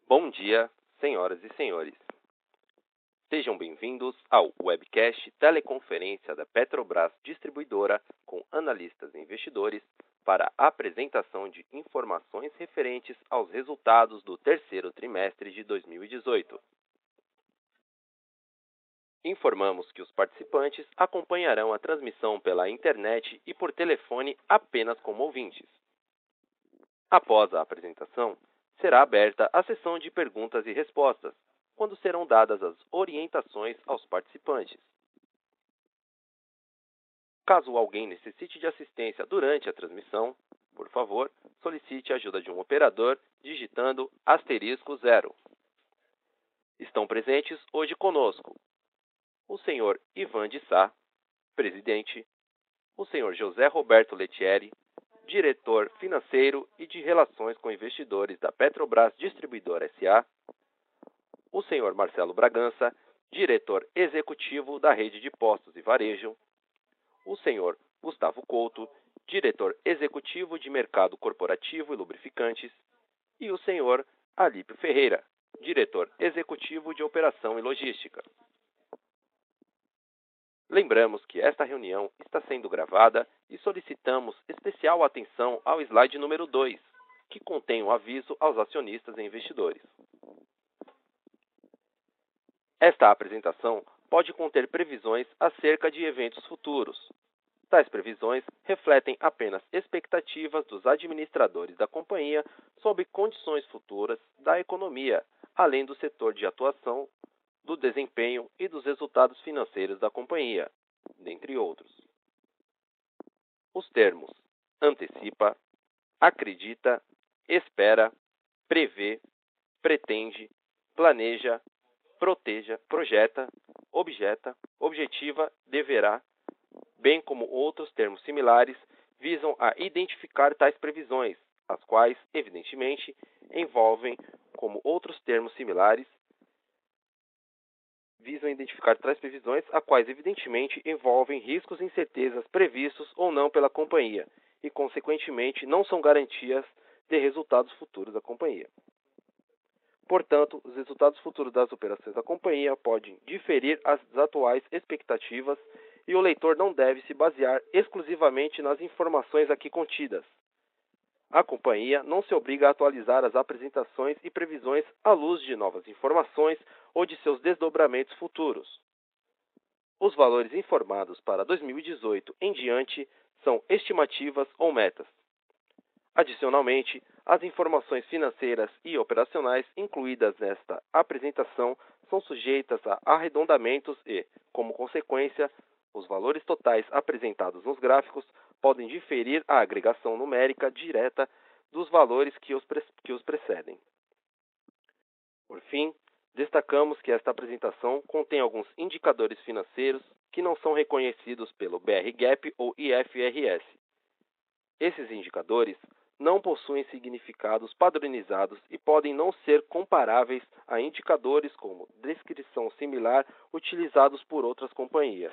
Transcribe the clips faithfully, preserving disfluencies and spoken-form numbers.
Bom dia, senhoras e senhores. Sejam bem-vindos ao webcast Teleconferência da Petrobras Distribuidora com analistas e investidores para a apresentação de informações referentes aos resultados do terceiro trimestre de dois mil e dezoito. Informamos que os participantes acompanharão a transmissão pela internet e por telefone apenas como ouvintes. Após a apresentação, será aberta a sessão de perguntas e respostas, quando serão dadas as orientações aos participantes. Caso alguém necessite de assistência durante a transmissão, por favor, solicite a ajuda de um operador digitando asterisco zero. Estão presentes hoje conosco o senhor Ivan de Sá, presidente, o senhor José Roberto Lettieri, diretor financeiro e de relações com investidores da Petrobras Distribuidora S A, o senhor Marcelo Bragança, diretor executivo da Rede de Postos e Varejo, o senhor Gustavo Couto, diretor executivo de Mercado Corporativo e Lubrificantes, e o senhor Alípio Ferreira, diretor executivo de Operação e Logística. Lembramos que esta reunião está sendo gravada e solicitamos especial atenção ao slide número dois, que contém o aviso aos acionistas e investidores. Esta apresentação pode conter previsões acerca de eventos futuros. Tais previsões refletem apenas expectativas dos administradores da companhia sobre condições futuras da economia, além do setor de atuação, do desempenho e dos resultados financeiros da companhia, dentre outros. Os termos antecipa, acredita, espera, prevê, pretende, planeja, proteja, projeta, objeta, objetiva, deverá, bem como outros termos similares, visam a identificar tais previsões, as quais, evidentemente, envolvem, como outros termos similares, visam identificar tais previsões, a quais evidentemente envolvem riscos e incertezas previstos ou não pela companhia e, consequentemente, não são garantias de resultados futuros da companhia. Portanto, os resultados futuros das operações da companhia podem diferir das atuais expectativas e o leitor não deve se basear exclusivamente nas informações aqui contidas. A companhia não se obriga a atualizar as apresentações e previsões à luz de novas informações ou de seus desdobramentos futuros. Os valores informados para dois mil e dezoito em diante são estimativas ou metas. Adicionalmente, as informações financeiras e operacionais incluídas nesta apresentação são sujeitas a arredondamentos e, como consequência, os valores totais apresentados nos gráficos podem diferir a agregação numérica direta dos valores que os, pre- que os precedem. Por fim, destacamos que esta apresentação contém alguns indicadores financeiros que não são reconhecidos pelo B R GAAP ou I F R S. Esses indicadores não possuem significados padronizados e podem não ser comparáveis a indicadores como descrição similar utilizados por outras companhias.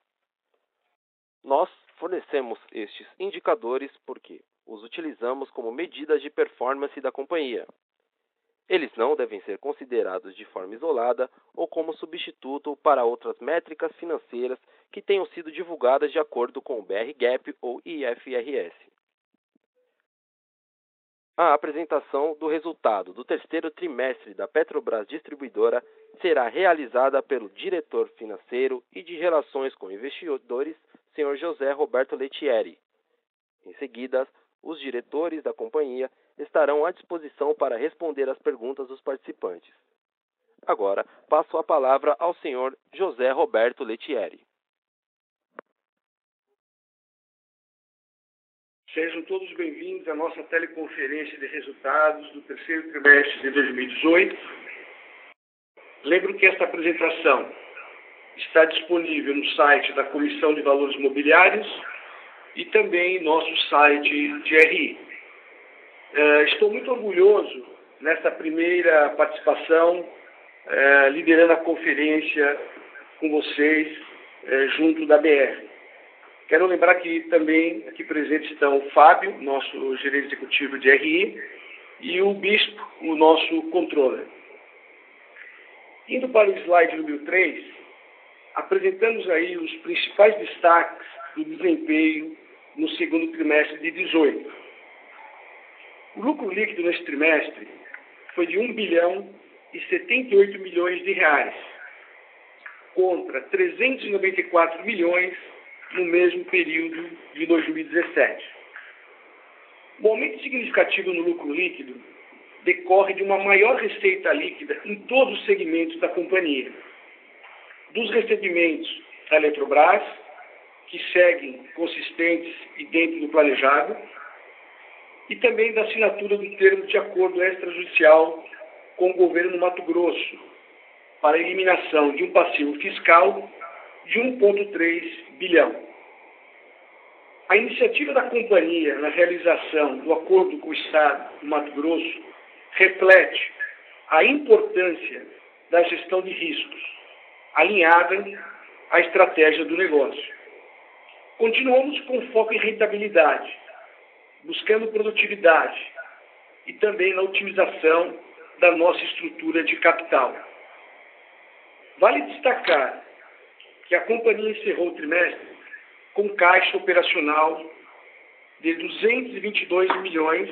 Nós fornecemos estes indicadores porque os utilizamos como medidas de performance da companhia. Eles não devem ser considerados de forma isolada ou como substituto para outras métricas financeiras que tenham sido divulgadas de acordo com o B R GAAP ou I F R S. A apresentação do resultado do terceiro trimestre da Petrobras Distribuidora será realizada pelo diretor financeiro e de relações com investidores, senhor José Roberto Lettieri. Em seguida, os diretores da companhia estarão à disposição para responder às perguntas dos participantes. Agora, passo a palavra ao senhor José Roberto Lettieri. Sejam todos bem-vindos à nossa teleconferência de resultados do terceiro trimestre de dois mil e dezoito. Lembro que esta apresentação está disponível no site da Comissão de Valores Mobiliários e também em nosso site de R I. Uh, estou muito orgulhoso nesta primeira participação, uh, liderando a conferência com vocês uh, junto da B R. Quero lembrar que também aqui presentes estão o Fábio, nosso gerente executivo de R I, e o Bispo, o nosso controller. Indo para o slide número três, apresentamos aí os principais destaques do desempenho no segundo trimestre de dezoito. O lucro líquido neste trimestre foi de um bilhão e setenta e oito milhões de reais, contra trezentos e noventa e quatro milhões no mesmo período de dois mil e dezessete. O aumento significativo no lucro líquido decorre de uma maior receita líquida em todos os segmentos da companhia. Dos recebimentos da Eletrobras, que seguem consistentes e dentro do planejado, e também da assinatura do termo de acordo extrajudicial com o governo do Mato Grosso, para a eliminação de um passivo fiscal de um vírgula três bilhão. A iniciativa da companhia na realização do acordo com o Estado do Mato Grosso reflete a importância da gestão de riscos, alinhada à estratégia do negócio. Continuamos com foco em rentabilidade, buscando produtividade e também na otimização da nossa estrutura de capital. Vale destacar que a companhia encerrou o trimestre com caixa operacional de duzentos e vinte e dois milhões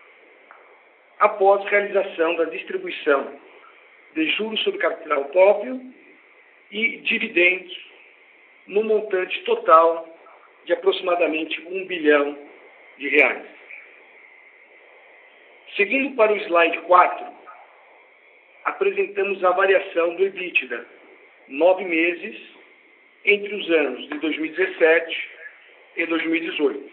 após realização da distribuição de juros sobre capital próprio e dividendos no montante total de aproximadamente um bilhão de reais. Seguindo para o slide quatro, apresentamos a variação do EBITDA, nove meses, entre os anos de dois mil e dezessete e dois mil e dezoito.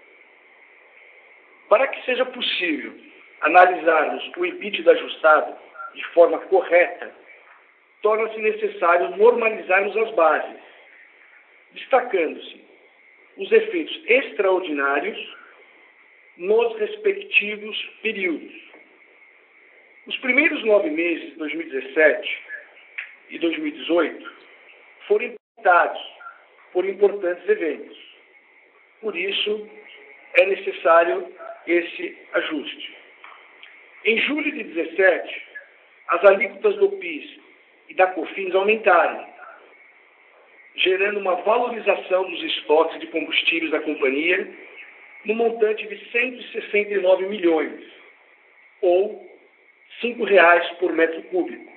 Para que seja possível analisarmos o EBITDA ajustado de forma correta, torna-se necessário normalizarmos as bases, destacando-se os efeitos extraordinários nos respectivos períodos. Os primeiros nove meses de dois mil e dezessete e dois mil e dezoito foram impactados por importantes eventos. Por isso, é necessário esse ajuste. Em julho de dezessete, as alíquotas do PIS e da COFINS aumentaram, gerando uma valorização dos estoques de combustíveis da companhia no montante de cento e sessenta e nove milhões, ou cinco reais por metro cúbico.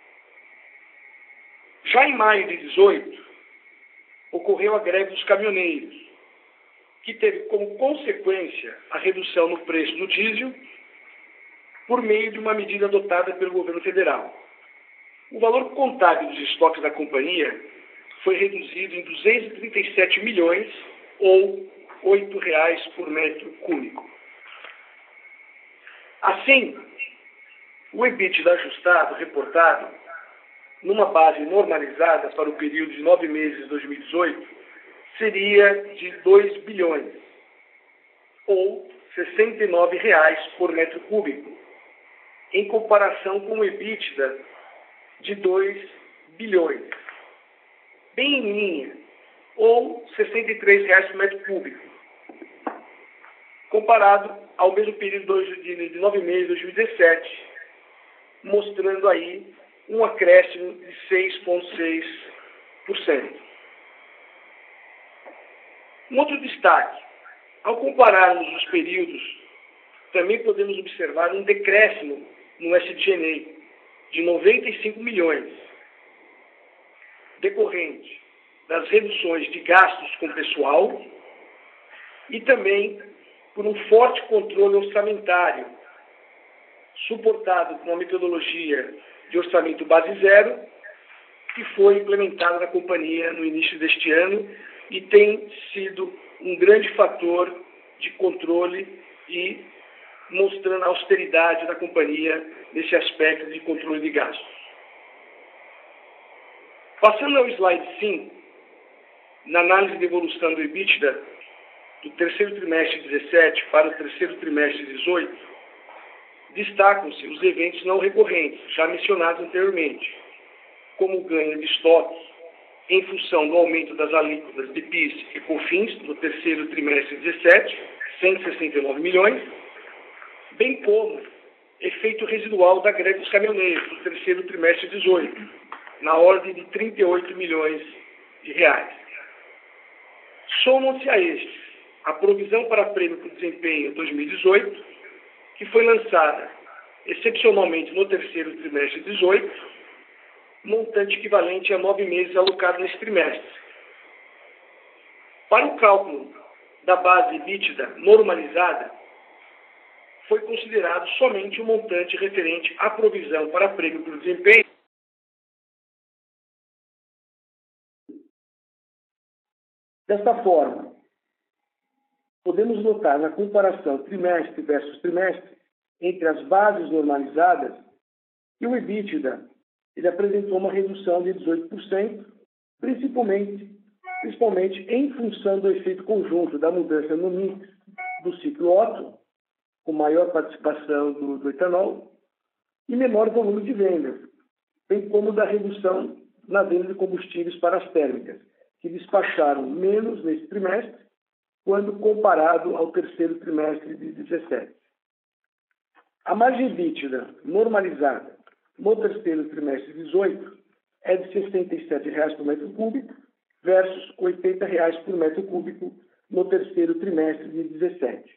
Já em maio de dezoito, ocorreu a greve dos caminhoneiros, que teve como consequência a redução no preço do diesel por meio de uma medida adotada pelo governo federal. O valor contábil dos estoques da companhia foi reduzido em duzentos e trinta e sete milhões, ou oito reais por metro cúbico. Assim, o EBITDA ajustado reportado, numa base normalizada para o período de nove meses de dois mil e dezoito, seria de dois bilhões, ou sessenta e nove reais por metro cúbico, em comparação com o EBITDA de dois bilhões, bem em linha, ou sessenta e três reais por metro cúbico, comparado ao mesmo período de nove meses de dois mil e dezessete, mostrando aí um acréscimo de seis vírgula seis por cento. Um outro destaque: ao compararmos os períodos, também podemos observar um decréscimo no S G and A de noventa e cinco milhões, decorrente das reduções de gastos com pessoal e também por um forte controle orçamentário, suportado por uma metodologia de orçamento base zero, que foi implementada na companhia no início deste ano e tem sido um grande fator de controle e mostrando a austeridade da companhia nesse aspecto de controle de gastos. Passando ao slide cinco, na análise de evolução do EBITDA do terceiro trimestre de dezessete para o terceiro trimestre de dezoito, destacam-se os eventos não recorrentes, já mencionados anteriormente, como o ganho de estoques em função do aumento das alíquotas de PIS e COFINS no terceiro trimestre de dezessete, cento e sessenta e nove milhões, bem como efeito residual da greve dos caminhoneiros no terceiro trimestre de dezoito, na ordem de trinta e oito milhões de reais. Somam-se a estes a provisão para prêmio por desempenho dois mil e dezoito, que foi lançada excepcionalmente no terceiro trimestre de dezoito, montante equivalente a nove meses alocado nesse trimestre. Para o cálculo da base EBITDA normalizada, foi considerado somente o montante referente à provisão para prêmio por desempenho. Desta forma, podemos notar na comparação trimestre versus trimestre, entre as bases normalizadas, que o EBITDA ele apresentou uma redução de dezoito por cento, principalmente, principalmente em função do efeito conjunto da mudança no mix do ciclo Otto, com maior participação do, do etanol, e menor volume de vendas, bem como da redução na venda de combustíveis para as térmicas, que despacharam menos nesse trimestre, quando comparado ao terceiro trimestre de dezessete. A margem EBITDA normalizada no terceiro trimestre de dezoito é de sessenta e sete reais por metro cúbico versus oitenta reais por metro cúbico no terceiro trimestre de dezessete.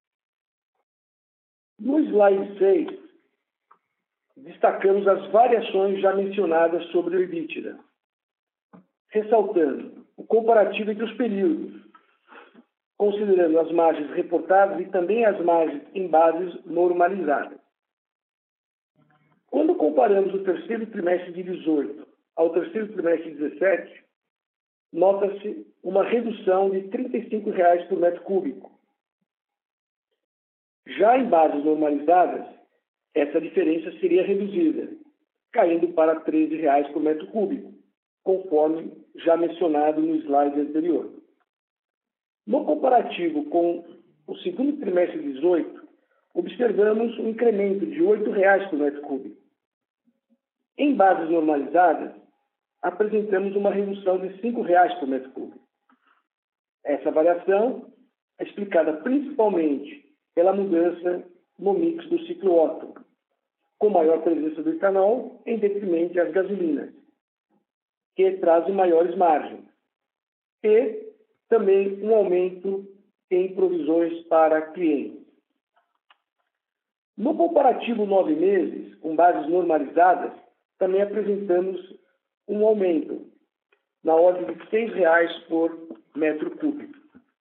No slide seis, destacamos as variações já mencionadas sobre o EBITDA, ressaltando o comparativo entre os períodos, considerando as margens reportadas e também as margens em bases normalizadas. Quando comparamos o terceiro trimestre de dezoito ao terceiro trimestre de dezessete, nota-se uma redução de trinta e cinco reais por metro cúbico. Já em bases normalizadas, essa diferença seria reduzida, caindo para treze reais por metro cúbico, conforme já mencionado no slide anterior. No comparativo com o segundo trimestre de dezoito, observamos um incremento de oito reais por metro cúbico. Em bases normalizadas, apresentamos uma redução de cinco reais por metro cúbico. Essa variação é explicada principalmente pela mudança no mix do ciclo Otto, com maior presença do etanol em detrimento das gasolinas, que trazem maiores margens, e também um aumento em provisões para clientes. No comparativo nove meses, com bases normalizadas, também apresentamos um aumento na ordem de seis reais por metro cúbico.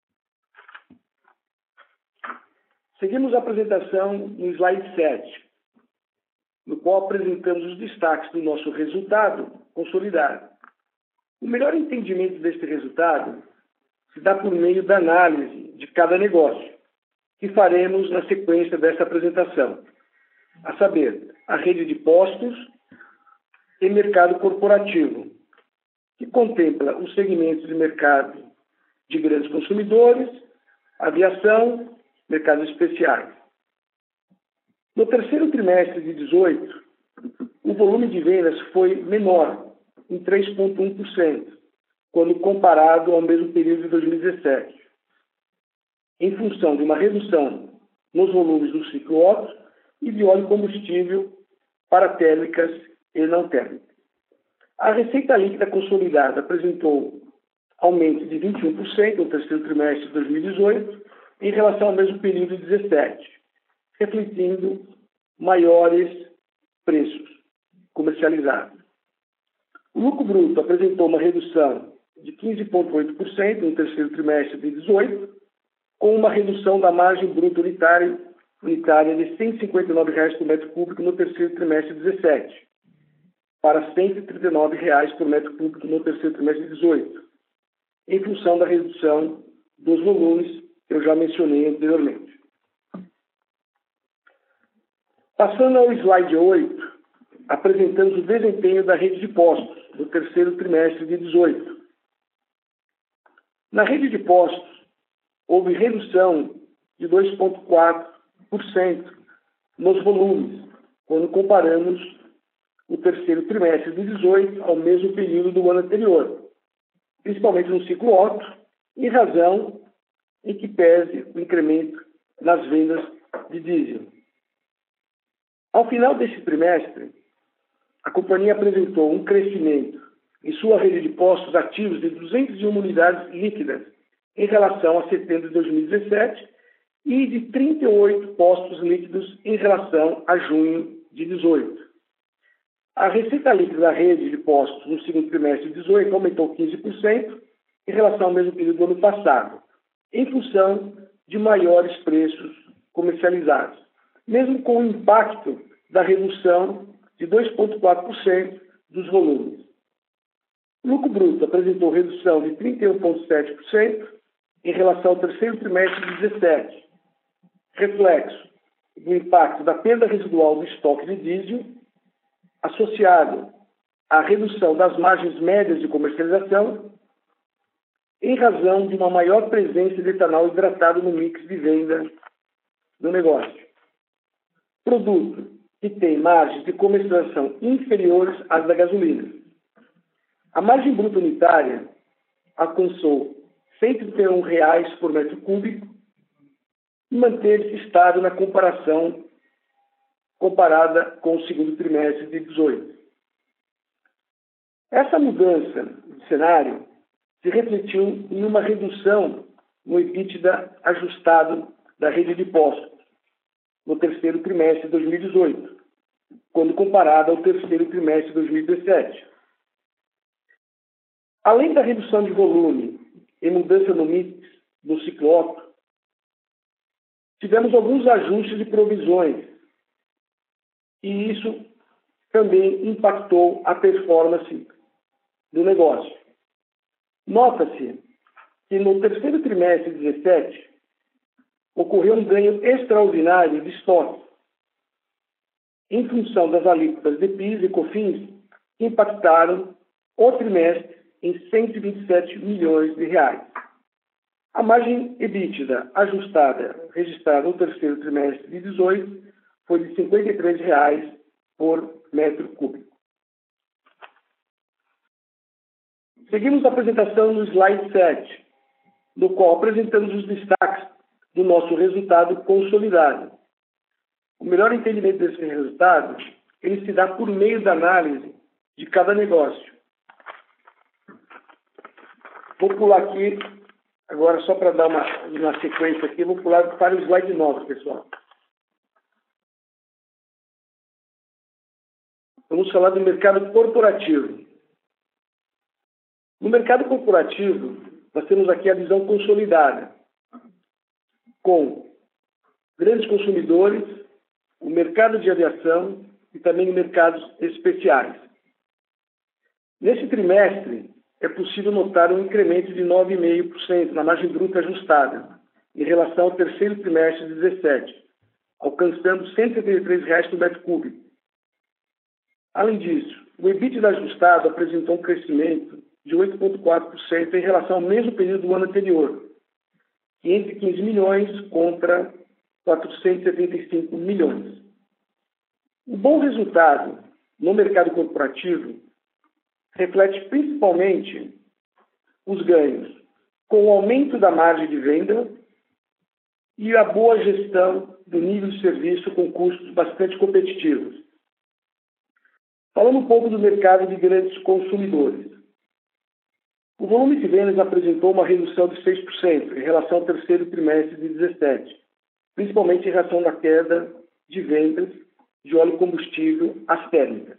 Seguimos a apresentação no slide sete, no qual apresentamos os destaques do nosso resultado consolidado. O melhor entendimento deste resultado se dá por meio da análise de cada negócio, que faremos na sequência dessa apresentação, a saber, a rede de postos e mercado corporativo, que contempla os segmentos de mercado de grandes consumidores, aviação, mercados especiais. No terceiro trimestre de dezoito, o volume de vendas foi menor, em três vírgula um por cento, quando comparado ao mesmo período de dois mil e dezessete, em função de uma redução nos volumes do ciclo Otto e de óleo combustível para térmicas e não térmicas. A receita líquida consolidada apresentou aumento de vinte e um por cento no terceiro trimestre de dois mil e dezoito em relação ao mesmo período de dezessete, refletindo maiores preços comercializados. O lucro bruto apresentou uma redução de quinze vírgula oito por cento no terceiro trimestre de dezoito, com uma redução da margem bruta unitária, unitária de cento e cinquenta e nove reais por metro cúbico no terceiro trimestre de dezessete, para cento e trinta e nove reais por metro cúbico no terceiro trimestre de dezoito, em função da redução dos volumes que eu já mencionei anteriormente. Passando ao slide oito, apresentamos o desempenho da rede de postos no terceiro trimestre de dezoito. Na rede de postos, houve redução de dois vírgula quatro por cento nos volumes, quando comparamos o terceiro trimestre de dezoito ao mesmo período do ano anterior, principalmente no ciclo Otto, em razão em que pese o incremento nas vendas de diesel, Ao final deste trimestre, a companhia apresentou um crescimento em sua rede de postos ativos de duzentas e uma unidades líquidas em relação a setembro de dois mil e dezessete e de trinta e oito postos líquidos em relação a junho de dezoito. A receita líquida da rede de postos no segundo trimestre de dezoito aumentou quinze por cento em relação ao mesmo período do ano passado, em função de maiores preços comercializados, mesmo com o impacto da redução de dois vírgula quatro por cento dos volumes. O lucro bruto apresentou redução de trinta e um vírgula sete por cento em relação ao terceiro trimestre de dezessete, reflexo do impacto da perda residual do estoque de diesel, associado à redução das margens médias de comercialização, em razão de uma maior presença de etanol hidratado no mix de venda do negócio. Produto que tem margens de comercialização inferiores às da gasolina. A margem bruta unitária alcançou cento e trinta e um reais por metro cúbico e manteve-se estável na comparação comparada com o segundo trimestre de dezoito. Essa mudança de cenário se refletiu em uma redução no EBITDA ajustado da rede de postos no terceiro trimestre de dois mil e dezoito, quando comparado ao terceiro trimestre de dois mil e dezessete. Além da redução de volume e mudança no mix do ciclo Otto, tivemos alguns ajustes de provisões e isso também impactou a performance do negócio. Nota-se que no terceiro trimestre de dezessete ocorreu um ganho extraordinário de estoque, em função das alíquotas de PIS e COFINS que impactaram o trimestre em cento e vinte e sete milhões de reais. A margem EBITDA ajustada registrada no terceiro trimestre de dezoito foi de cinquenta e três reais por metro cúbico. Seguimos a apresentação no slide sete, no qual apresentamos os destaques do nosso resultado consolidado. O melhor entendimento desse resultado ele se dá por meio da análise de cada negócio. Vou pular aqui, agora só para dar uma, uma sequência aqui, vou pular para o slide nove, pessoal. Vamos falar do mercado corporativo. No mercado corporativo, nós temos aqui a visão consolidada, com grandes consumidores, o mercado de aviação e também mercados especiais. Nesse trimestre, é possível notar um incremento de nove vírgula cinco por cento na margem bruta ajustada, em relação ao terceiro trimestre de dezessete, alcançando cento e setenta e três reais por metro cúbico. Além disso, o EBITDA ajustado apresentou um crescimento de oito vírgula quatro por cento em relação ao mesmo período do ano anterior, quinhentos e quinze milhões contra quatrocentos e setenta e cinco milhões. O bom resultado no mercado corporativo reflete principalmente os ganhos com o aumento da margem de venda e a boa gestão do nível de serviço com custos bastante competitivos. Falando um pouco do mercado de grandes consumidores. O volume de vendas apresentou uma redução de seis por cento em relação ao terceiro trimestre de dezessete, principalmente em razão da queda de vendas de óleo combustível às térmicas.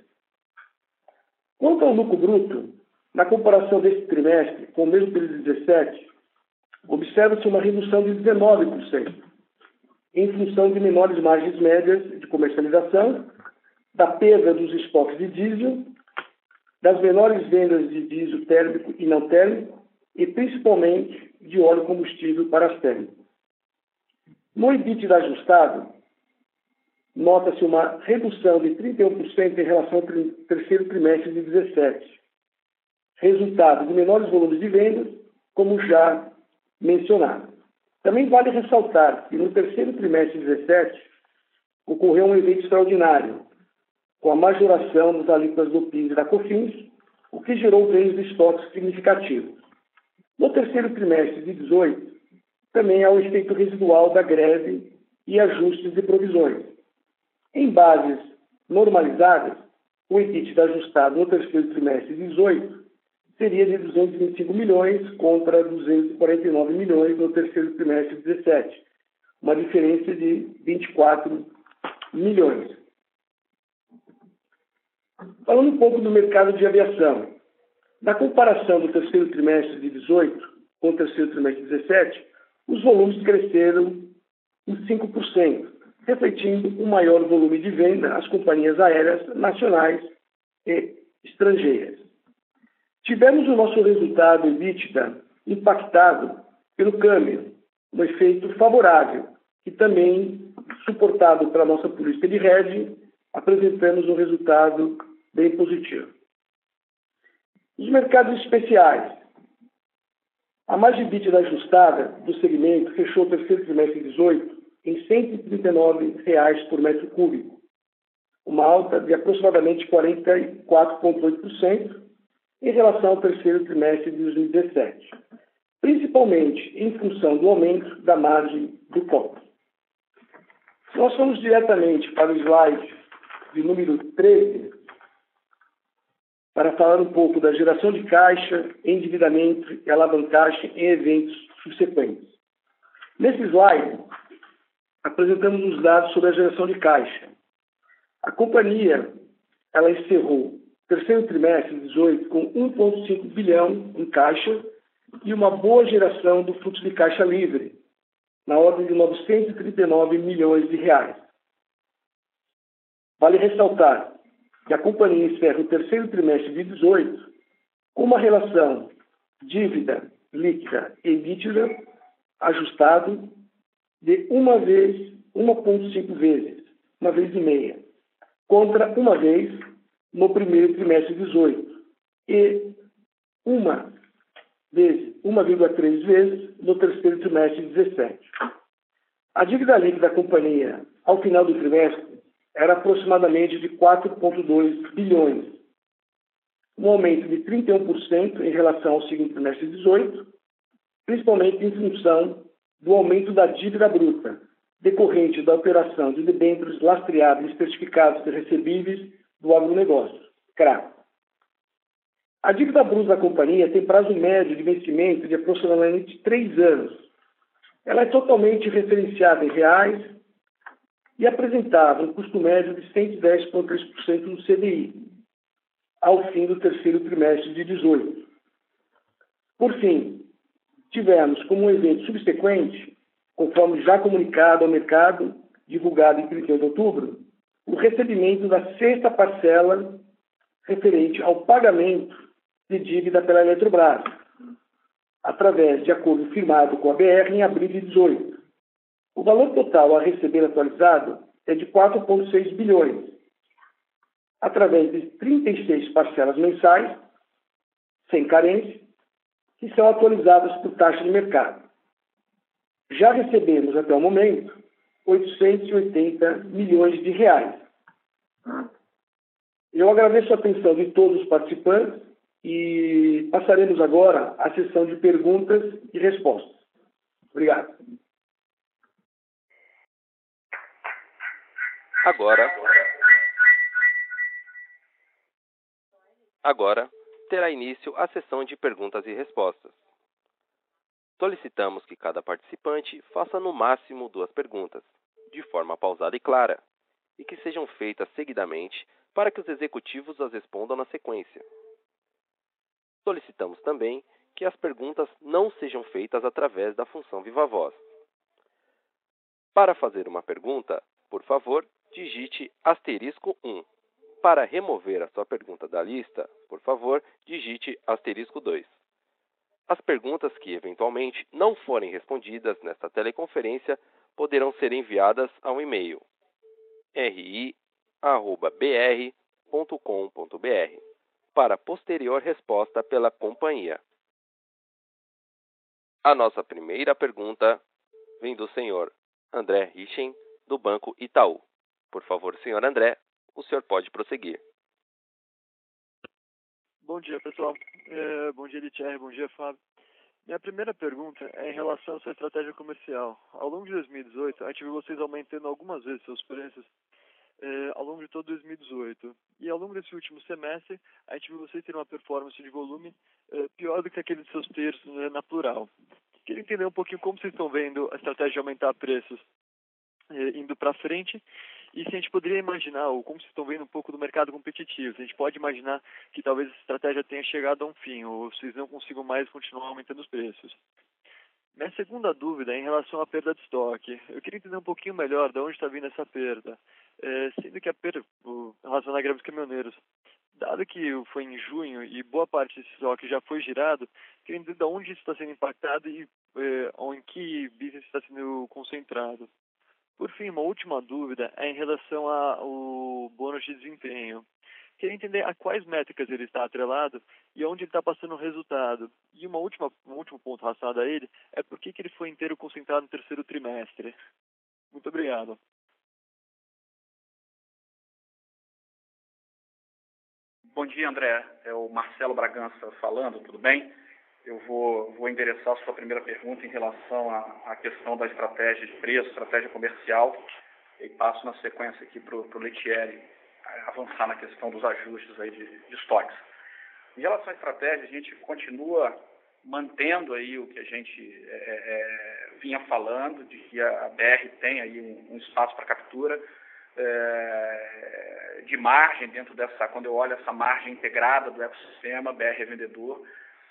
Quanto ao lucro bruto, na comparação deste trimestre com o mesmo período de dezessete, observa-se uma redução de dezenove por cento, em função de menores margens médias de comercialização, da perda dos estoques de diesel, das menores vendas de diesel térmico e não térmico, e principalmente de óleo combustível para as térmicas. No EBITDA ajustado, nota-se uma redução de trinta e um por cento em relação ao terceiro trimestre de dezessete, resultado de menores volumes de vendas, como já mencionado. Também vale ressaltar que no terceiro trimestre de dezessete ocorreu um evento extraordinário, com a majoração das alíquotas do PIS e da COFINS, o que gerou ganhos de estoques significativos. No terceiro trimestre de dezoito, também há o efeito residual da greve e ajustes de provisões. Em bases normalizadas, o EBITDA ajustado no terceiro trimestre de dezoito seria de duzentos e vinte e cinco milhões contra duzentos e quarenta e nove milhões no terceiro trimestre de dezessete, uma diferença de vinte e quatro milhões. Falando um pouco do mercado de aviação, na comparação do terceiro trimestre de dezoito com o terceiro trimestre de dezessete, os volumes cresceram em cinco por cento, refletindo um maior volume de venda às companhias aéreas nacionais e estrangeiras. Tivemos o nosso resultado EBITDA impactado pelo câmbio, um efeito favorável, que também, suportado pela nossa política de hedge, apresentamos um resultado bem positivo. Os mercados especiais. A margem EBITDA ajustada do segmento fechou o terceiro trimestre de dezoito em cento e trinta e nove reais por metro cúbico, uma alta de aproximadamente quarenta e quatro vírgula oito por cento em relação ao terceiro trimestre de dois mil e dezessete, principalmente em função do aumento da margem do cobre. Se nós formos diretamente para o slide de número treze, para falar um pouco da geração de caixa, endividamento e alavancagem em eventos subsequentes. Nesse slide, apresentamos os dados sobre a geração de caixa. A companhia ela encerrou o terceiro trimestre de dezoito com um vírgula cinco bilhão em caixa e uma boa geração do fluxo de caixa livre, na ordem de novecentos e trinta e nove milhões de reais. Vale ressaltar que a companhia encerra o terceiro trimestre de dezoito com uma relação dívida líquida e EBITDA ajustado de uma vez, uma vírgula cinco vezes, uma vez e meia, contra uma vez no primeiro trimestre de dezoito e uma vez, uma vírgula três vezes no terceiro trimestre de dezessete. A dívida líquida da companhia ao final do trimestre era aproximadamente de quatro vírgula dois bilhões, um aumento de trinta e um por cento em relação ao segundo trimestre de dezoito, principalmente em função do aumento da dívida bruta, decorrente da operação de debêntures lastreados e certificados de recebíveis do agronegócio, C R A. A dívida bruta da companhia tem prazo médio de vencimento de aproximadamente três anos. Ela é totalmente referenciada em reais e apresentava um custo médio de cento e dez vírgula três por cento no C D I, ao fim do terceiro trimestre de dezoito. Por fim, tivemos como um evento subsequente, conforme já comunicado ao mercado, divulgado em trinta e um de outubro, o recebimento da sexta parcela referente ao pagamento de dívida pela Eletrobras, através de acordo firmado com a B R em abril de dezoito. O valor total a receber atualizado é de quatro vírgula seis bilhões, através de trinta e seis parcelas mensais, sem carência, que são atualizadas por taxa de mercado. Já recebemos, até o momento, oitocentos e oitenta milhões de reais. Eu agradeço a atenção de todos os participantes e passaremos agora à sessão de perguntas e respostas. Obrigado. Agora, agora terá início a sessão de perguntas e respostas. Solicitamos que cada participante faça no máximo duas perguntas, de forma pausada e clara, e que sejam feitas seguidamente para que os executivos as respondam na sequência. Solicitamos também que as perguntas não sejam feitas através da função Viva Voz. Para fazer uma pergunta, por favor, digite asterisco um. Para remover a sua pergunta da lista, por favor, digite asterisco dois. As perguntas que eventualmente não forem respondidas nesta teleconferência poderão ser enviadas ao e-mail r i arroba b r ponto com ponto b r para posterior resposta pela companhia. A nossa primeira pergunta vem do senhor André Richen, do Banco Itaú. Por favor, senhor André, o senhor pode prosseguir. Bom dia, pessoal. É, bom dia, Thierry. Bom dia, Fábio. Minha primeira pergunta é em relação à sua estratégia comercial. Ao longo de dois mil e dezoito, a gente viu vocês aumentando algumas vezes seus preços eh, ao longo de todo dois mil e dezoito. E ao longo desse último semestre, a gente viu vocês terem uma performance de volume eh, pior do que aquele dos seus terços, né, na plural. Queria entender um pouquinho como vocês estão vendo a estratégia de aumentar preços eh, indo para frente, e se a gente poderia imaginar, ou como vocês estão vendo um pouco do mercado competitivo, se a gente pode imaginar que talvez essa estratégia tenha chegado a um fim, ou vocês não consigam mais continuar aumentando os preços. Minha segunda dúvida é em relação à perda de estoque. Eu queria entender um pouquinho melhor de onde está vindo essa perda. É, sendo que a perda, em relação à greve dos caminhoneiros, dado que foi em junho e boa parte desse estoque já foi girado, queria entender de onde isso está sendo impactado e é, ou em que business está sendo concentrado. Por fim, uma última dúvida é em relação ao bônus de desempenho. Queria entender a quais métricas ele está atrelado e onde ele está passando o resultado. E uma última, um último ponto relacionado a ele é por que, que ele foi inteiro concentrado no terceiro trimestre. Muito obrigado. Bom dia, André. É o Marcelo Bragança falando, tudo bem? Eu vou, vou endereçar a sua primeira pergunta em relação à, à questão da estratégia de preço, estratégia comercial, e passo na sequência aqui para o Letieri avançar na questão dos ajustes aí de, de estoques. Em relação à estratégia, a gente continua mantendo aí o que a gente é, é, vinha falando, de que a B R tem aí um, um espaço para captura é, de margem dentro dessa, quando eu olho essa margem integrada do ecossistema, B R é vendedor.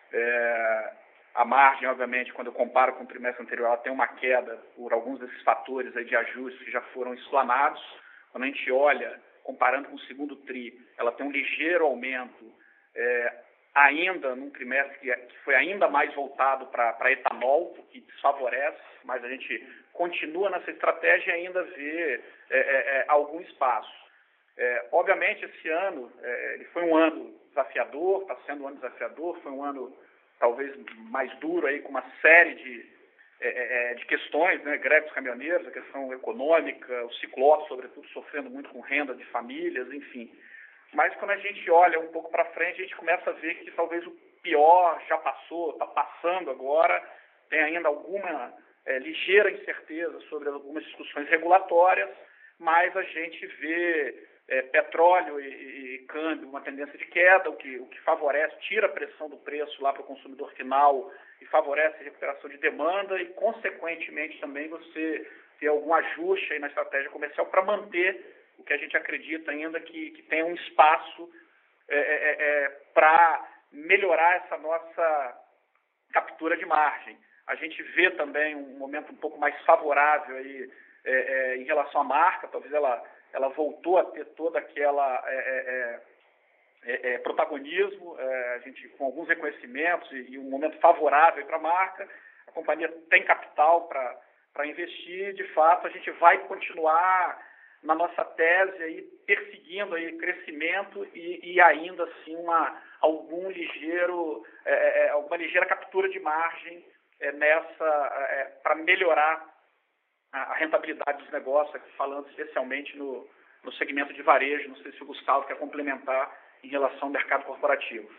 É, a margem, obviamente, quando eu comparo com o trimestre anterior, ela tem uma queda por alguns desses fatores aí de ajustes que já foram explanados. Quando a gente olha, comparando com o segundo TRI, ela tem um ligeiro aumento, é, ainda num trimestre que, que foi ainda mais voltado para etanol, o que desfavorece, mas a gente continua nessa estratégia e ainda vê é, é, algum espaço. É, obviamente, esse ano é, ele foi um ano desafiador, está sendo um ano desafiador, foi um ano talvez mais duro, aí, com uma série de, é, de questões, né, greve dos caminhoneiros, a questão econômica, o ciclo, sobretudo, sofrendo muito com renda de famílias, enfim. Mas quando a gente olha um pouco para frente, a gente começa a ver que talvez o pior já passou, está passando agora, tem ainda alguma é, ligeira incerteza sobre algumas discussões regulatórias, mas a gente vê é, petróleo e, e câmbio uma tendência de queda, o que, o que favorece, tira a pressão do preço lá para o consumidor final e favorece a recuperação de demanda e, consequentemente, também você ter algum ajuste aí na estratégia comercial para manter o que a gente acredita ainda que, que tem um espaço é, é, é, para melhorar essa nossa captura de margem. A gente vê também um momento um pouco mais favorável aí, é, é, em relação à marca, talvez ela, ela voltou a ter toda aquela é, é, é, é, protagonismo, é, a gente com alguns reconhecimentos e, e um momento favorável para a marca. A companhia tem capital para investir, de fato a gente vai continuar na nossa tese aí, perseguindo aí crescimento e, e ainda assim uma, algum ligeiro, é, alguma ligeira captura de margem é, nessa é, para melhorar a, a rentabilidade dos negócios, aqui falando especialmente no, no segmento de varejo. Não sei se o Gustavo quer complementar em relação ao mercado corporativo.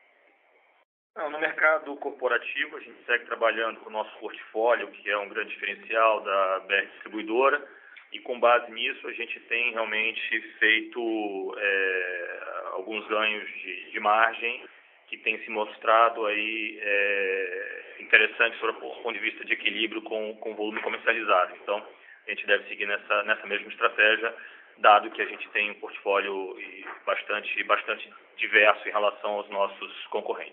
Não, no mercado corporativo, a gente segue trabalhando com o nosso portfólio, que é um grande diferencial da B R Distribuidora. E com base nisso, a gente tem realmente feito é, alguns ganhos de, de margem que têm se mostrado aí é, interessantes do ponto de vista de equilíbrio com o volume comercializado. Então, a gente deve seguir nessa, nessa mesma estratégia, dado que a gente tem um portfólio bastante, bastante diverso em relação aos nossos concorrentes.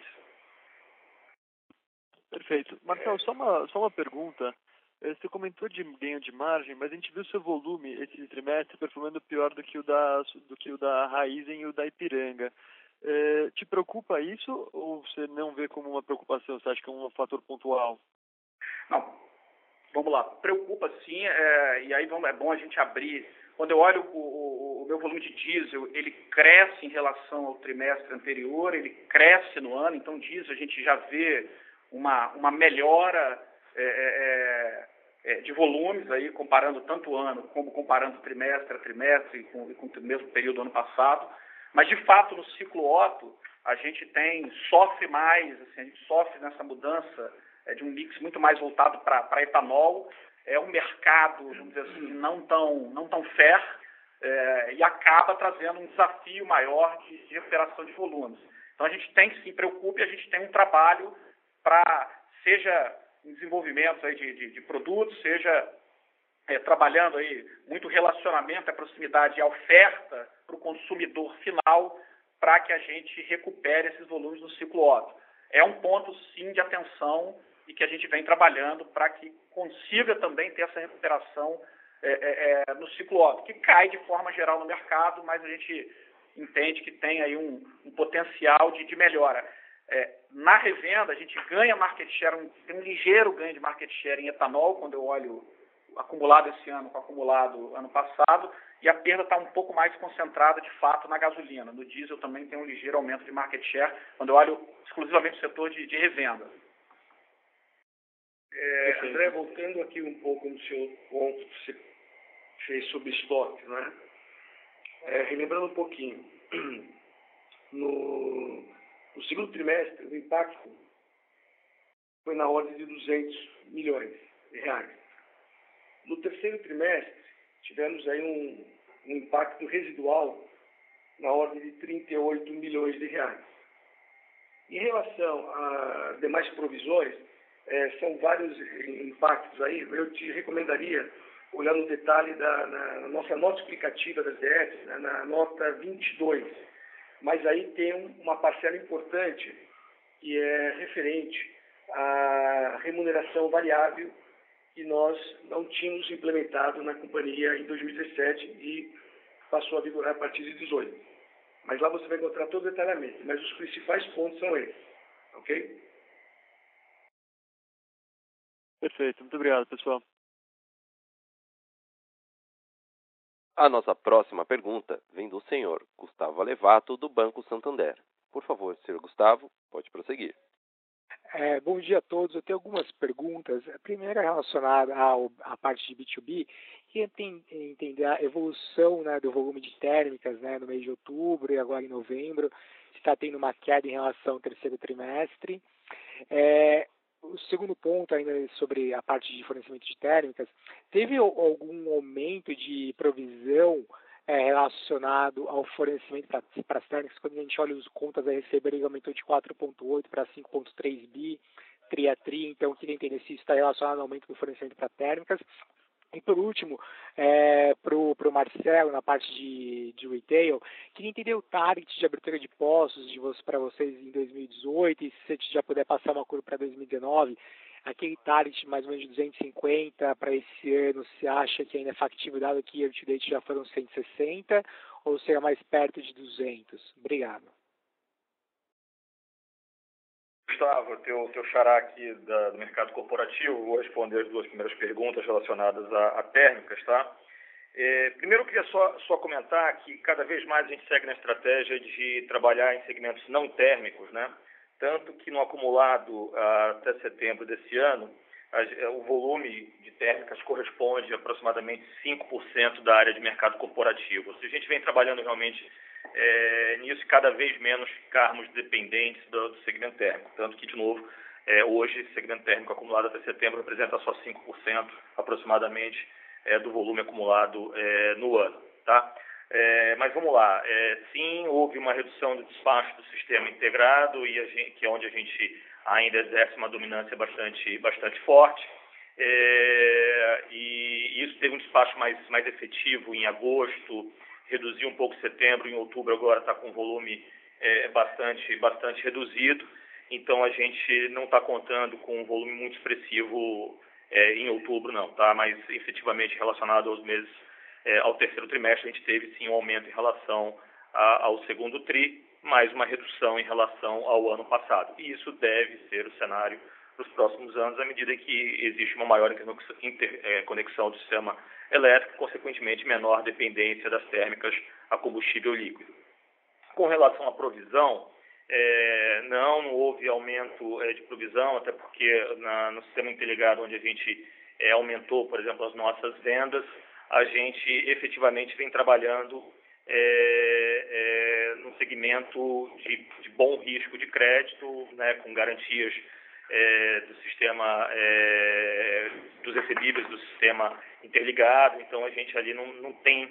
Perfeito. Marcelo, só uma, só uma pergunta. Você comentou de ganho de margem, mas a gente viu seu volume esse trimestre performando pior do que o da, do que o da Raizen e o da Ipiranga. É, te preocupa isso ou você não vê como uma preocupação? Você acha que é um fator pontual? Não, vamos lá. Preocupa sim, é, e aí vamos, é bom a gente abrir. Quando eu olho o, o, o meu volume de diesel, ele cresce em relação ao trimestre anterior, ele cresce no ano, então diesel a gente já vê uma, uma melhora É, é, é, de volumes, aí, comparando tanto o ano como comparando trimestre a trimestre com, com o mesmo período do ano passado. Mas, de fato, no ciclo Otto, a gente tem, sofre mais, assim, a gente sofre nessa mudança é, de um mix muito mais voltado para etanol. É um mercado, vamos dizer assim, não tão, não tão fair. é, e acaba trazendo um desafio maior de, de recuperação de volumes. Então, a gente tem que se preocupar e a gente tem um trabalho para, seja em desenvolvimento aí de, de, de produtos, seja é, trabalhando aí muito relacionamento, a proximidade e a oferta para o consumidor final, para que a gente recupere esses volumes no ciclo Otto. É um ponto, sim, de atenção e que a gente vem trabalhando para que consiga também ter essa recuperação é, é, é, no ciclo Otto, que cai de forma geral no mercado, mas a gente entende que tem aí um, um potencial de, de melhora. É, na revenda, a gente ganha market share, um, tem um ligeiro ganho de market share em etanol, quando eu olho acumulado esse ano com acumulado ano passado, e a perda está um pouco mais concentrada, de fato, na gasolina. No diesel também tem um ligeiro aumento de market share, quando eu olho exclusivamente o setor de, de revenda. É, André, voltando aqui um pouco no seu ponto que você fez sobre estoque, né? É, relembrando um pouquinho, no, no segundo trimestre, o impacto foi na ordem de duzentos milhões de reais. No terceiro trimestre, tivemos aí um, um impacto residual na ordem de trinta e oito milhões de reais. Em relação a demais provisões, é, são vários impactos aí. Eu te recomendaria olhar no detalhe da na nossa nota explicativa das D S, né, na nota vinte e dois. Mas aí tem uma parcela importante que é referente à remuneração variável que nós não tínhamos implementado na companhia em dois mil e dezessete e passou a vigorar a partir de dezoito. Mas lá você vai encontrar todo o detalhamento, mas os principais pontos são esses, ok? Perfeito, muito obrigado, pessoal. A nossa próxima pergunta vem do senhor Gustavo Alevato, do Banco Santander. Por favor, senhor Gustavo, pode prosseguir. É, bom dia a todos. Eu tenho algumas perguntas. A primeira é relacionada ao, à parte de B dois B. Queria entender a evolução, né, do volume de térmicas, né, no mês de outubro e agora em novembro. Se está tendo uma queda em relação ao terceiro trimestre. É, o segundo ponto, ainda sobre a parte de fornecimento de térmicas, teve algum aumento de provisão é, relacionado ao fornecimento para as térmicas? Quando a gente olha as contas a receber, ele aumentou de quatro vírgula oito para cinco vírgula três bi, tri a tri, então eu queria entender se isso está relacionado ao aumento do fornecimento para térmicas. E por último, é, para o Marcelo, na parte de, de retail, queria entender o target de abertura de postos de você, para vocês em dois mil e dezoito, e se você já puder passar uma curva para dois mil e dezenove, aquele target mais ou menos de duzentos e cinquenta para esse ano, você acha que ainda é factível, dado que year to date já foram cento e sessenta, ou seria mais perto de duzentos? Obrigado. Gustavo, teu, teu xará aqui da, do mercado corporativo, vou responder as duas primeiras perguntas relacionadas a, a térmicas, tá? É, primeiro, eu queria só, só comentar que cada vez mais a gente segue na estratégia de trabalhar em segmentos não térmicos, né? Tanto que no acumulado até setembro desse ano, a, o volume de térmicas corresponde a aproximadamente cinco por cento da área de mercado corporativo. Ou seja, a gente vem trabalhando realmente É, nisso, cada vez menos ficarmos dependentes do, do segmento térmico. Tanto que, de novo, é, hoje, o segmento térmico acumulado até setembro representa só cinco por cento aproximadamente é, do volume acumulado é, no ano. Tá? É, mas vamos lá. É, sim, houve uma redução do despacho do sistema integrado, e a gente, que é onde a gente ainda exerce uma dominância bastante, bastante forte. É, e isso teve um despacho mais, mais efetivo em agosto, reduziu um pouco em setembro, em outubro agora está com um volume é, bastante, bastante reduzido, então a gente não está contando com um volume muito expressivo é, em outubro não, tá? Mas efetivamente relacionado aos meses, é, ao terceiro trimestre, a gente teve sim um aumento em relação a, ao segundo tri, mais uma redução em relação ao ano passado, e isso deve ser o cenário para os próximos anos, à medida que existe uma maior interconexão do sistema elétrico, consequentemente menor dependência das térmicas a combustível líquido. Com relação à provisão, é, não, não houve aumento é, de provisão, até porque na, no sistema interligado, onde a gente é, aumentou, por exemplo, as nossas vendas, a gente efetivamente vem trabalhando é, é, num segmento de, de bom risco de crédito, né, com garantias É, do sistema, é, dos recebíveis do sistema interligado, então a gente ali não, não tem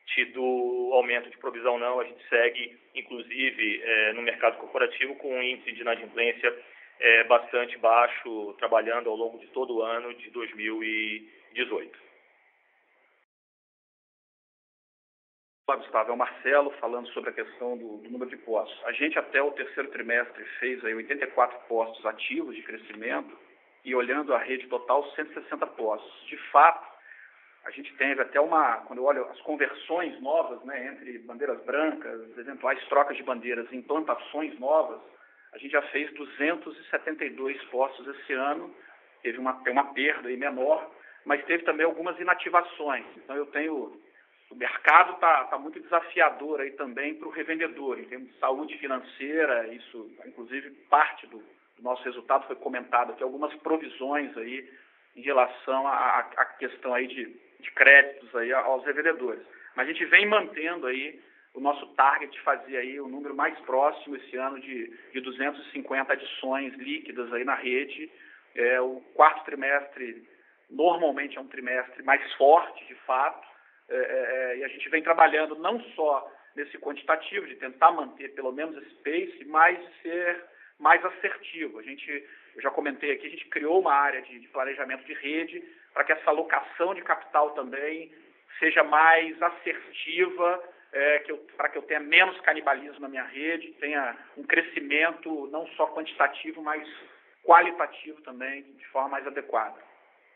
tido aumento de provisão, não. A gente segue, inclusive, é, no mercado corporativo com um índice de inadimplência é, bastante baixo, trabalhando ao longo de todo o ano de dois mil e dezoito. Olá, Gustavo, é o Marcelo falando sobre a questão do, do número de postos. A gente, até o terceiro trimestre, fez aí oitenta e quatro postos ativos de crescimento e, olhando a rede total, cento e sessenta postos. De fato, a gente teve até uma, quando eu olho as conversões novas, né, entre bandeiras brancas, eventuais trocas de bandeiras, implantações novas, a gente já fez duzentos e setenta e dois postos esse ano, teve uma, uma perda aí menor, mas teve também algumas inativações. Então, eu tenho... O mercado está tá muito desafiador aí também para o revendedor, em termos de saúde financeira, isso, inclusive, parte do, do nosso resultado foi comentado aqui, algumas provisões aí em relação à, à questão aí de, de créditos aí aos revendedores. Mas a gente vem mantendo aí o nosso target de fazer aí o número mais próximo esse ano de, de duzentas e cinquenta adições líquidas aí na rede. É, o quarto trimestre normalmente é um trimestre mais forte, de fato, É, é, e a gente vem trabalhando não só nesse quantitativo, de tentar manter pelo menos esse pace, mas de ser mais assertivo. A gente, eu já comentei aqui, a gente criou uma área de, de planejamento de rede para que essa alocação de capital também seja mais assertiva, é, que eu, para que eu tenha menos canibalismo na minha rede, tenha um crescimento não só quantitativo, mas qualitativo também, de forma mais adequada.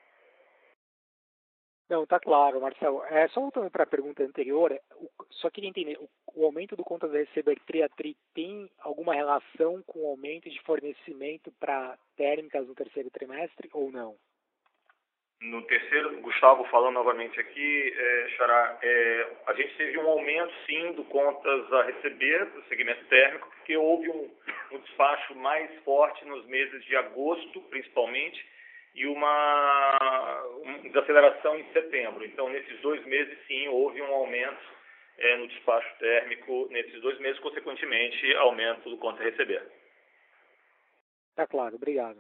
Não, tá claro, Marcelo. É, só voltando para a pergunta anterior, só queria entender, o, o aumento do contas a receber tri a tri tem alguma relação com o aumento de fornecimento para térmicas no terceiro trimestre ou não? No terceiro, Gustavo falando novamente aqui, é, Xará, é, a gente teve um aumento, sim, do contas a receber do segmento térmico, porque houve um, um despacho mais forte nos meses de agosto, principalmente, e uma, uma desaceleração em setembro. Então, nesses dois meses, sim, houve um aumento é, no despacho térmico, nesses dois meses, consequentemente, aumento do conta a receber. Tá claro, obrigado.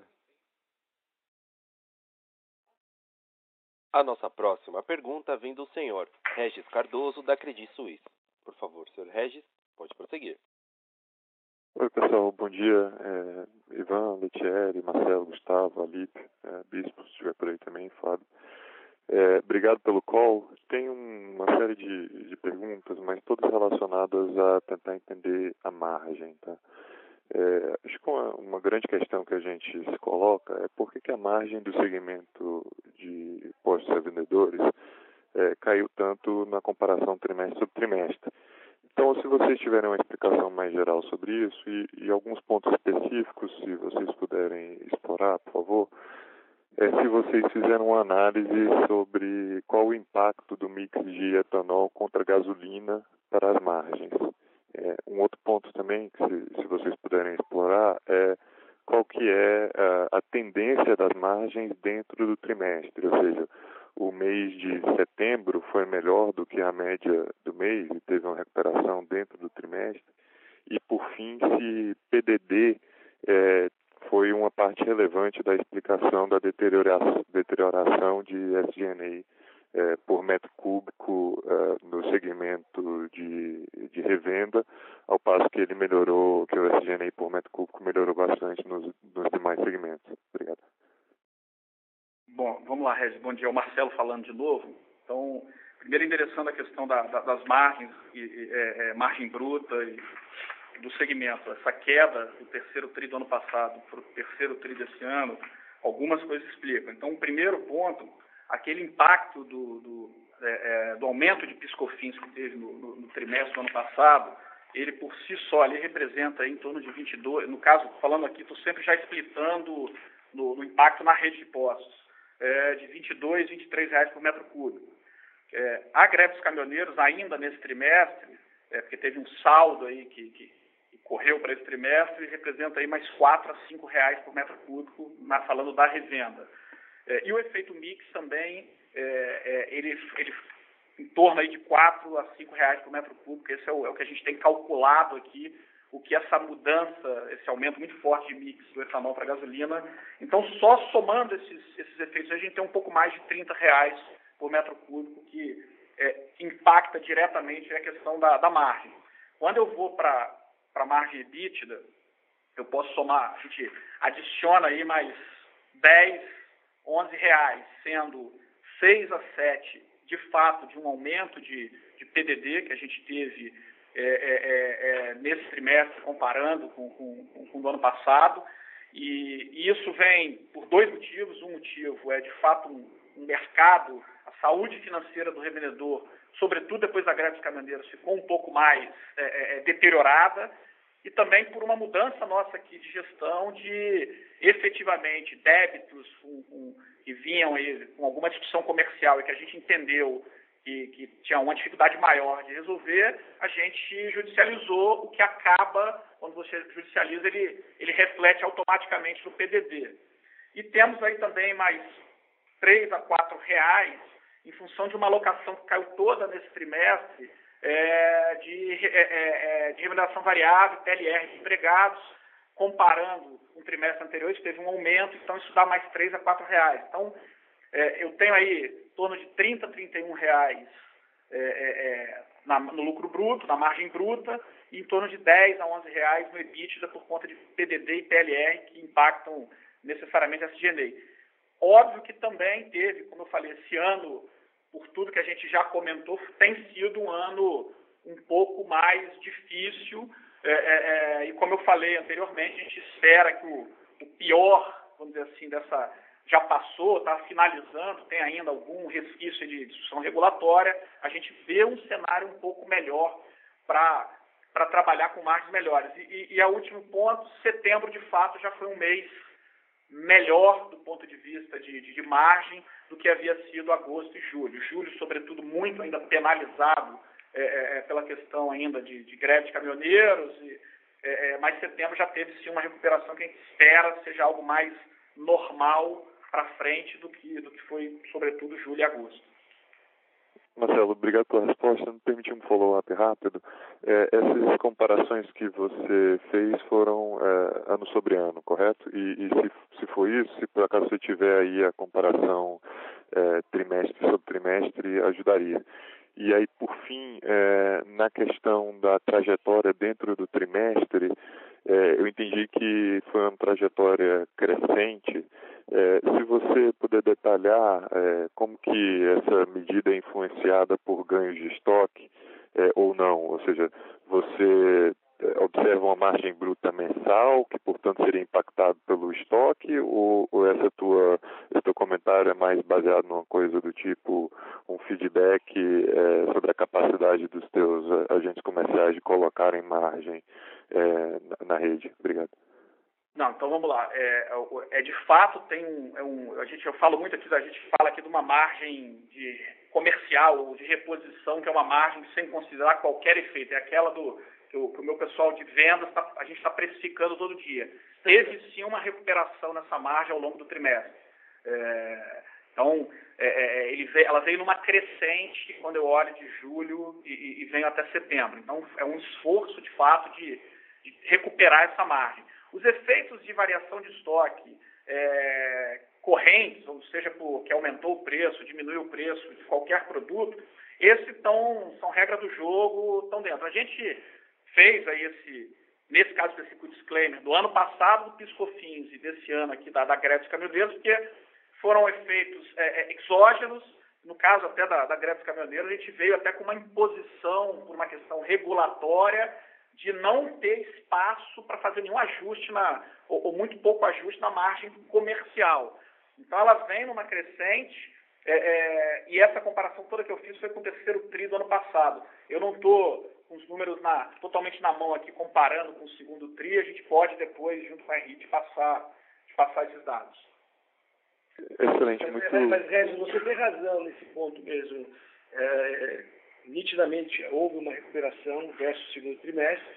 A nossa próxima pergunta vem do senhor Regis Cardoso, da Credit Suisse. Por favor, senhor Regis, pode prosseguir. Oi, pessoal, bom dia. É, Ivan, Letieri, Marcelo, Gustavo, Alipe, é, Bispo, se estiver por aí também, Fábio. É, obrigado pelo call. Tenho uma série de, de perguntas, mas todas relacionadas a tentar entender a margem, tá? É, acho que uma, uma grande questão que a gente se coloca é por que, que a margem do segmento de postos revendedores é, caiu tanto na comparação trimestre sobre trimestre. Então, se vocês tiverem uma explicação mais geral sobre isso e, e alguns pontos específicos, se vocês puderem explorar, por favor, é se vocês fizeram uma análise sobre qual o impacto do mix de etanol contra gasolina para as margens. É, um outro ponto também, que se, se vocês puderem explorar, é qual que é a, a tendência das margens dentro do trimestre, ou seja, o mês de setembro foi melhor do que a média do mês e teve uma recuperação dentro do trimestre. E, por fim, se P D D é, foi uma parte relevante da explicação da deterioração, deterioração de S G and A é, por metro cúbico é, no segmento de, de revenda, ao passo que ele melhorou, que o S G and A por metro cúbico melhorou bastante nos, nos demais segmentos. Obrigado. Bom, vamos lá, Regis. Bom dia. É o Marcelo falando de novo. Então, primeiro endereçando a questão da, da, das margens, e, e, é, é, margem bruta e do segmento. Essa queda do terceiro tri do ano passado para o terceiro tri desse ano, algumas coisas explicam. Então, o primeiro ponto, aquele impacto do, do, é, é, do aumento de PIS/COFINS que teve no, no, no trimestre do ano passado, ele por si só ali representa em torno de vinte e dois, no caso, falando aqui, estou sempre já explicando no, no impacto na rede de postos. É, de vinte e dois, vinte e três reais por metro cúbico. É, a greve dos caminhoneiros ainda nesse trimestre, é, porque teve um saldo aí que, que, que correu para esse trimestre, representa aí mais quatro a cinco reais por metro cúbico, na, falando da revenda. É, e o efeito mix também, é, é, ele, ele em torno aí de quatro a cinco reais por metro cúbico, esse é o, é o que a gente tem calculado aqui, o que essa mudança, esse aumento muito forte de mix do etanol para gasolina. Então, só somando esses, esses efeitos, a gente tem um pouco mais de trinta reais por metro cúbico, que é, impacta diretamente a questão da, da margem. Quando eu vou para a margem EBITDA, eu posso somar, a gente adiciona aí mais dez, onze reais, sendo seis a sete de fato de um aumento de, de P D D que a gente teve é, é, é, nesse trimestre comparando com, com, com o do ano passado. E, e isso vem por dois motivos. Um motivo é, de fato, um, um mercado, a saúde financeira do revendedor, sobretudo depois da greve dos caminhoneiros, ficou um pouco mais é, é, deteriorada, e também por uma mudança nossa aqui de gestão de, efetivamente, débitos com, com, que vinham aí, com alguma discussão comercial e que a gente entendeu que, que tinha uma dificuldade maior de resolver, a gente judicializou, o que acaba, quando você judicializa, ele, ele reflete automaticamente no P D D. E temos aí também mais três a quatro reais, em função de uma alocação que caiu toda nesse trimestre, é, de, é, é, de remuneração variável, T L R de empregados, comparando com o trimestre anterior, isso teve um aumento, então isso dá mais três a quatro reais. Então, é, eu tenho aí em torno de trinta, trinta e um reais é, é, na, no lucro bruto, na margem bruta, e em torno de dez a onze reais no EBITDA por conta de P D D e T L R que impactam necessariamente a S G N A. Óbvio que também teve, como eu falei, esse ano, por tudo que a gente já comentou, tem sido um ano um pouco mais difícil, é, é, e como eu falei anteriormente, a gente espera que o, o pior, vamos dizer assim, dessa já passou, está finalizando, tem ainda algum resquício de discussão regulatória, a gente vê um cenário um pouco melhor para para trabalhar com margens melhores. E, e, e a último ponto, setembro, de fato, já foi um mês melhor do ponto de vista de, de, de margem do que havia sido agosto e julho. Julho, sobretudo, muito ainda penalizado é, é, pela questão ainda de, de greve de caminhoneiros, e, é, mas setembro já teve sim uma recuperação que a gente espera seja algo mais normal para frente do que, do que foi, sobretudo, julho e agosto. Marcelo, obrigado pela resposta. Me permitir um follow-up rápido. É, essas comparações que você fez foram é, ano sobre ano, correto? E, e se, se for isso, se por acaso você tiver aí a comparação é, trimestre sobre trimestre, ajudaria. E aí, por fim, é, na questão da trajetória dentro do trimestre, é, eu entendi que foi uma trajetória crescente. É, se você puder detalhar é, como que essa medida é influenciada por ganhos de estoque é, ou não, ou seja, você é, observa uma margem bruta mensal que, portanto, seria impactado pelo estoque, ou, ou essa tua, esse teu comentário é mais baseado numa coisa do tipo um feedback é, sobre a capacidade dos teus agentes comerciais de colocarem margem é, na, na rede? Obrigado. Não, então vamos lá. É, é de fato tem um, é um, a gente eu falo muito aqui, a gente fala aqui de uma margem de comercial ou de reposição que é uma margem sem considerar qualquer efeito. É aquela do que o, que o meu pessoal de vendas tá, a gente está precificando todo dia. Teve sim uma recuperação nessa margem ao longo do trimestre. É, então é, ele veio, ela veio numa crescente quando eu olho de julho e, e venho até setembro. Então é um esforço de fato de, de recuperar essa margem. Os efeitos de variação de estoque é, correntes, ou seja, por, que aumentou o preço, diminuiu o preço de qualquer produto, esses tão, são regra do jogo, estão dentro. A gente fez aí esse, nesse caso específico, o disclaimer do ano passado do PiscoFins e desse ano aqui da, da greve dos caminhoneiros, porque foram efeitos é, é, exógenos. No caso até da, da greve dos caminhoneiros, a gente veio até com uma imposição por uma questão regulatória de não ter espaço para fazer nenhum ajuste, na, ou, ou muito pouco ajuste na margem comercial. Então, ela vem numa crescente, é, é, e essa comparação toda que eu fiz foi com o terceiro tri do ano passado. Eu não estou com os números na, totalmente na mão aqui, comparando com o segundo tri, a gente pode depois, junto com a Henrique, passar, passar esses dados. Excelente, mas, muito... Mas, mas Regis, você tem razão nesse ponto mesmo. É, nitidamente houve uma recuperação versus o segundo trimestre,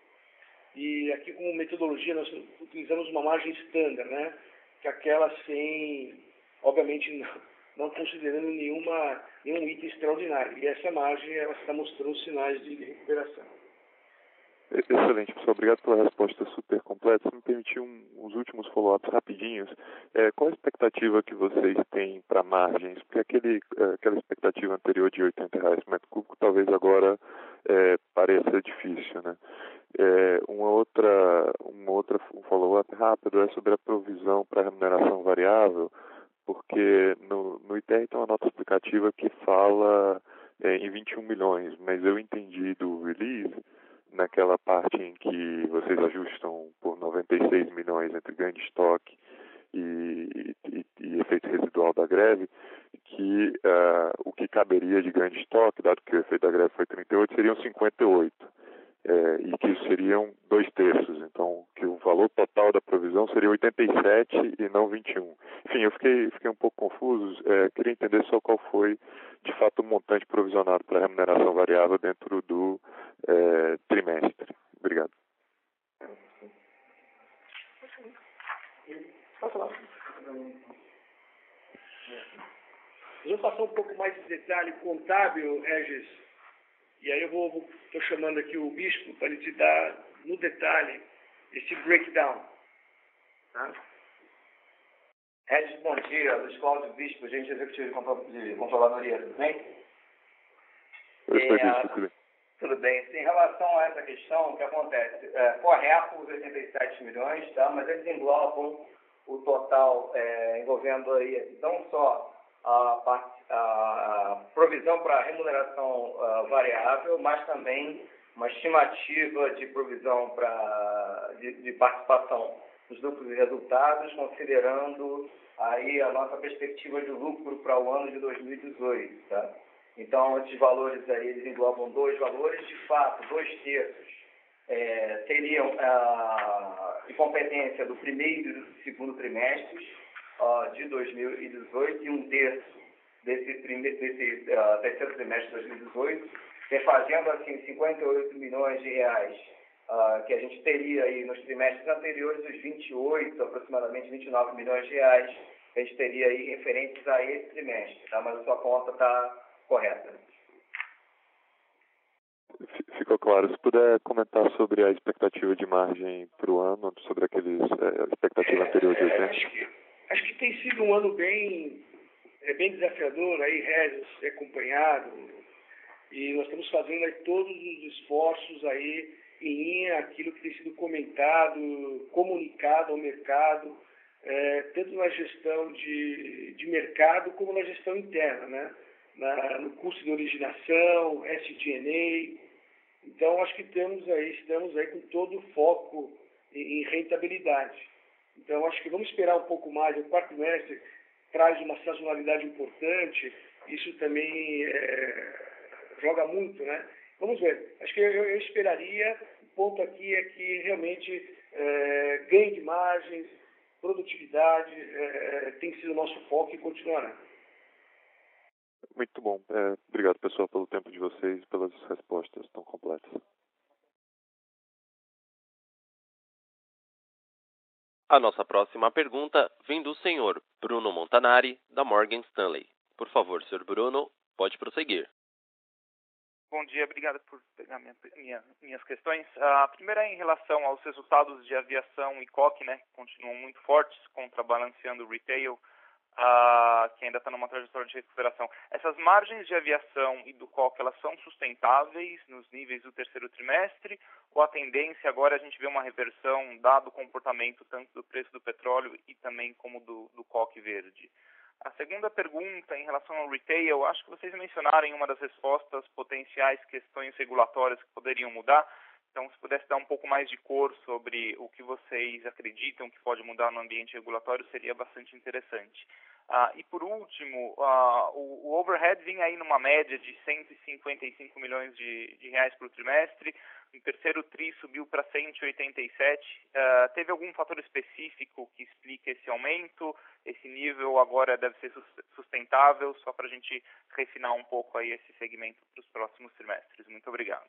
e aqui como metodologia nós utilizamos uma margem estándar, né? Que é aquela sem, obviamente não, não considerando nenhuma, nenhum item extraordinário, e essa margem ela está mostrando sinais de recuperação. Excelente, pessoal. Obrigado pela resposta super completa. Se me permitir um, uns últimos follow-ups rapidinhos, é, qual a expectativa que vocês têm para margens? Porque aquele, aquela expectativa anterior de oitenta reais por metro cúbico talvez agora é, pareça difícil, né? É, uma outra, uma outra um follow-up rápido é sobre a provisão para remuneração variável, porque no, no I T R tem uma nota explicativa que fala é, em vinte e um milhões, mas eu entendi do release, naquela parte em que vocês ajustam por noventa e seis milhões entre ganho de estoque e, e, e efeito residual da greve, que uh, o que caberia de ganho de estoque, dado que o efeito da greve foi trinta e oito, seriam cinquenta e oito. É, e que isso seriam dois terços, então que o valor total da provisão seria oitenta e sete e não vinte e um. Enfim, eu fiquei, fiquei um pouco confuso, é, queria entender só qual foi, de fato, o montante provisionado para remuneração variável dentro do é, trimestre. Obrigado. Eu vou passar um pouco mais de detalhe contábil, Regis, e aí eu vou, estou chamando aqui o Bispo para ele te dar, no detalhe, esse breakdown. Tá? Regis, bom dia. Luiz Cláudio Bispo, agente executivo de, contro de controladoria, tudo bem? Eu estou é, Bispo, tudo bem. Tudo bem. Em relação a essa questão, o que acontece? É, correto os oitenta e sete milhões, tá? Mas eles englobam o total é, envolvendo aí, não só a, parte, a provisão para remuneração uh, variável, mas também uma estimativa de provisão pra, de, de participação nos lucros e resultados, considerando aí a nossa perspectiva de lucro para o ano de dois mil e dezoito. Tá? Então, esses valores aí, eles englobam dois valores, de fato, dois terços é, seriam ah, de competência do primeiro e do segundo trimestres ah, de dois mil e dezoito e um terço desse, primeiro, desse ah, terceiro trimestre de dois mil e dezoito, refazendo assim cinquenta e oito milhões de reais ah, que a gente teria aí nos trimestres anteriores, os vinte e oito, aproximadamente vinte e nove milhões de reais que a gente teria aí referentes a esse trimestre, tá? Mas a sua conta está correta. Ficou claro. Se puder comentar sobre a expectativa de margem para o ano, sobre aqueles é, expectativa anterior de é, oitenta? acho que, acho que tem sido um ano bem, é, bem desafiador, aí, Regis, acompanhado, e nós estamos fazendo aí todos os esforços aí em linha aquilo que tem sido comentado, comunicado ao mercado, é, tanto na gestão de, de mercado como na gestão interna, né? Na, no custo de originação, S G and A. Então, acho que temos aí, estamos aí com todo o foco em, em rentabilidade. Então, acho que vamos esperar um pouco mais. O quarto trimestre traz uma sazonalidade importante. Isso também é, joga muito, né? Vamos ver. Acho que eu, eu esperaria. O ponto aqui é que realmente é, ganho de margens, produtividade é, tem sido o nosso foco e continuará. Muito bom. É, obrigado, pessoal, pelo tempo de vocês e pelas respostas tão completas. A nossa próxima pergunta vem do senhor Bruno Montanari, da Morgan Stanley. Por favor, senhor Bruno, pode prosseguir. Bom dia, obrigado por pegar minha, minha, minhas questões. A primeira é em relação aos resultados de aviação e C O C, né, que continuam muito fortes, contrabalanceando o retail, uh, que ainda está numa trajetória de recuperação. Essas margens de aviação e do C O C, elas são sustentáveis nos níveis do terceiro trimestre, ou a tendência agora é a gente vê uma reversão, dado o comportamento tanto do preço do petróleo e também como do, do C O C verde? A segunda pergunta, em relação ao retail, acho que vocês mencionaram em uma das respostas potenciais questões regulatórias que poderiam mudar. Então, se pudesse dar um pouco mais de cor sobre o que vocês acreditam que pode mudar no ambiente regulatório, seria bastante interessante. Ah, e, por último, ah, o, o overhead vinha aí numa média de cento e cinquenta e cinco milhões de, de reais por trimestre. No terceiro tri subiu para cento e oitenta e sete. Uh, teve algum fator específico que explique esse aumento? Esse nível agora deve ser sustentável? Só para a gente refinar um pouco aí esse segmento para os próximos trimestres. Muito obrigado.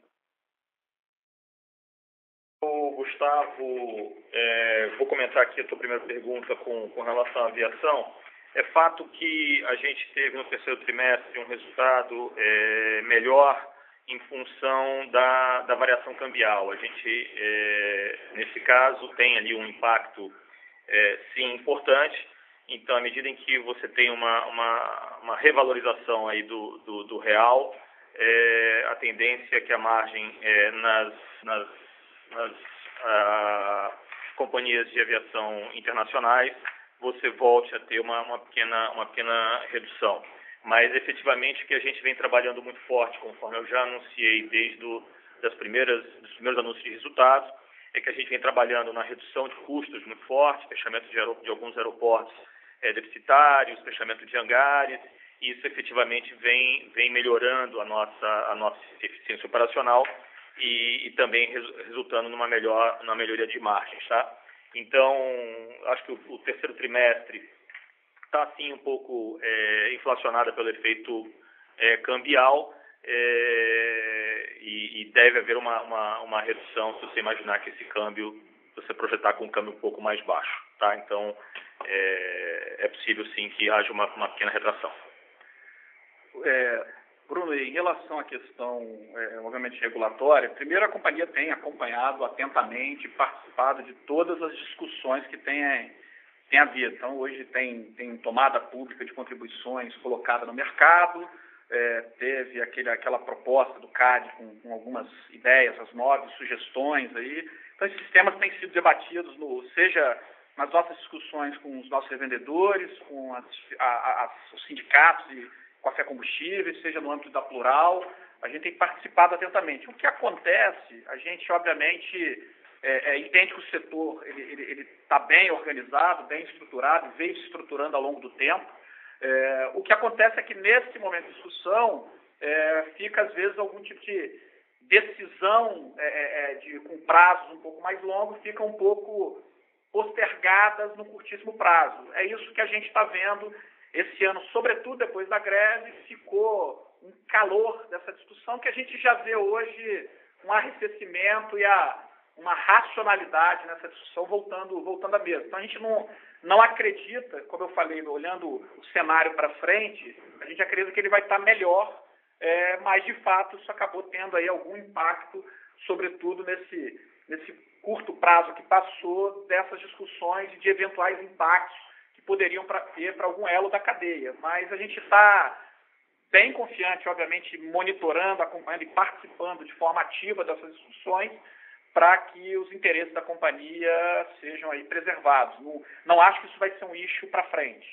O Gustavo, é, vou comentar aqui a tua primeira pergunta com, com relação à aviação. É fato que a gente teve no terceiro trimestre um resultado é, melhor em função da, da variação cambial. A gente, é, nesse caso, tem ali um impacto, é, sim, importante. Então, à medida em que você tem uma, uma, uma revalorização aí do, do, do real, é, a tendência é que a margem é, nas, nas, nas a, companhias de aviação internacionais, você volte a ter uma, uma, pequena, uma pequena redução. Mas, efetivamente, o que a gente vem trabalhando muito forte, conforme eu já anunciei desde do, das primeiras, dos primeiros anúncios de resultados, é que a gente vem trabalhando na redução de custos muito forte, fechamento de, aer, de alguns aeroportos é, deficitários, fechamento de hangares. Isso, efetivamente, vem, vem melhorando a nossa, a nossa eficiência operacional e, e também res, resultando numa, melhor, numa melhoria de margens, tá? Então, acho que o, o terceiro trimestre está, sim, um pouco é, inflacionada pelo efeito é, cambial é, e, e deve haver uma, uma, uma redução se você imaginar que esse câmbio, se você projetar com um câmbio um pouco mais baixo, tá? Então, é, é possível, sim, que haja uma, uma pequena retração. É, Bruno, em relação à questão, é, obviamente, regulatória, primeiro a companhia tem acompanhado atentamente, participado de todas as discussões que tem, tem havido. Então, hoje tem, tem tomada pública de contribuições colocada no mercado, é, teve aquele, aquela proposta do C A D com, com algumas ideias, as nove sugestões aí. Então, esses temas têm sido debatidos, no, seja nas nossas discussões com os nossos revendedores, com as, a, as, os sindicatos e Café Combustíveis, seja no âmbito da Plural, a gente tem participado atentamente. O que acontece, a gente, obviamente, é, é, entende que o setor ele está bem organizado, bem estruturado, veio se estruturando ao longo do tempo. É, o que acontece é que, nesse momento de discussão, é, fica, às vezes, algum tipo de decisão é, é, de, com prazos um pouco mais longos, fica um pouco postergadas no curtíssimo prazo. É isso que a gente está vendo. Esse ano, sobretudo depois da greve, ficou um calor dessa discussão que a gente já vê hoje um arrefecimento e a, uma racionalidade nessa discussão voltando, voltando à mesa. Então, a gente não, não acredita, como eu falei, olhando o cenário para frente, a gente acredita que ele vai estar melhor, é, mas, de fato, isso acabou tendo aí algum impacto, sobretudo nesse, nesse curto prazo que passou dessas discussões e de eventuais impactos poderiam pra, ter para algum elo da cadeia. Mas a gente está bem confiante, obviamente, monitorando, acompanhando e participando de forma ativa dessas discussões para que os interesses da companhia sejam aí preservados. Não, não acho que isso vai ser um issue para frente.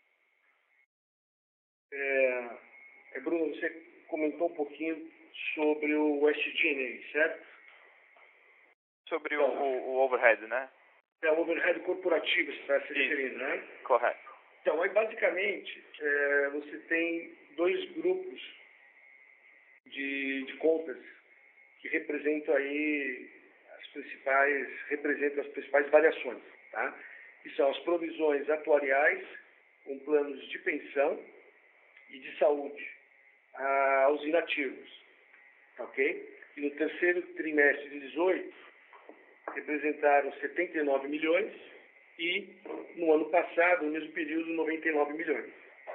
É, é, Bruno, você comentou um pouquinho sobre o S G A, certo? Sobre então, o, o overhead, né? É o overhead corporativo, você está se referindo, né? Correto. Então, aí, basicamente, é, você tem dois grupos de, de contas que representam aí as principais, representam as principais variações, tá? Que são as provisões atuariais, com planos de pensão e de saúde ah, aos inativos, ok? E no terceiro trimestre de dezoito, representaram setenta e nove milhões e, no ano passado, no mesmo período, noventa e nove milhões.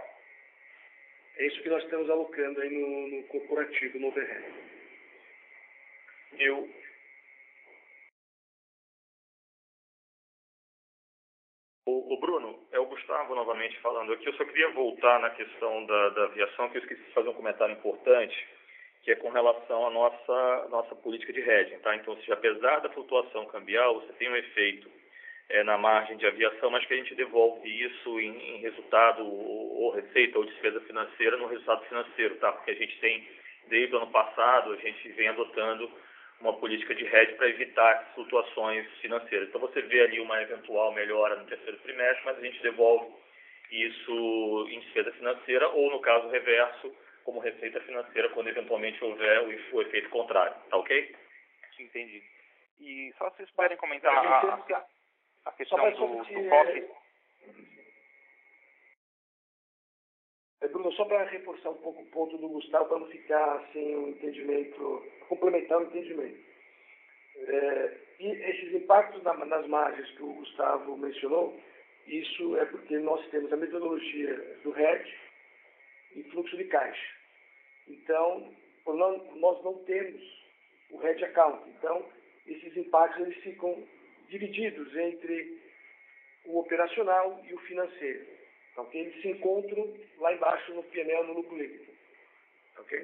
É isso que nós estamos alocando aí no, no corporativo, no overhead. Eu... O, o Bruno, é o Gustavo novamente falando aqui. Eu só queria voltar na questão da, da aviação, que eu esqueci de fazer um comentário importante, que é com relação à nossa, nossa política de hedging, tá? Então, ou seja, apesar da flutuação cambial, você tem um efeito é, na margem de aviação, mas que a gente devolve isso em, em resultado, ou, ou receita, ou despesa financeira no resultado financeiro, tá? Porque a gente tem, desde o ano passado, a gente vem adotando uma política de hedge para evitar flutuações financeiras. Então, você vê ali uma eventual melhora no terceiro trimestre, mas a gente devolve isso em despesa financeira, ou, no caso reverso, como receita financeira, quando eventualmente houver o, o efeito contrário. Tá ok? Entendi. E só se vocês puderem comentar a, a, a questão do, do C O F. É, Bruno, só para reforçar um pouco o ponto do Gustavo, para não ficar sem um entendimento, complementar o entendimento. É, e esses impactos na, nas margens que o Gustavo mencionou, isso é porque nós temos a metodologia do hedge e fluxo de caixa. Então, nós não temos o hedge account. Então, esses impactos eles ficam divididos entre o operacional e o financeiro. Então, eles se encontram lá embaixo no P e L, no lucro líquido. Ok?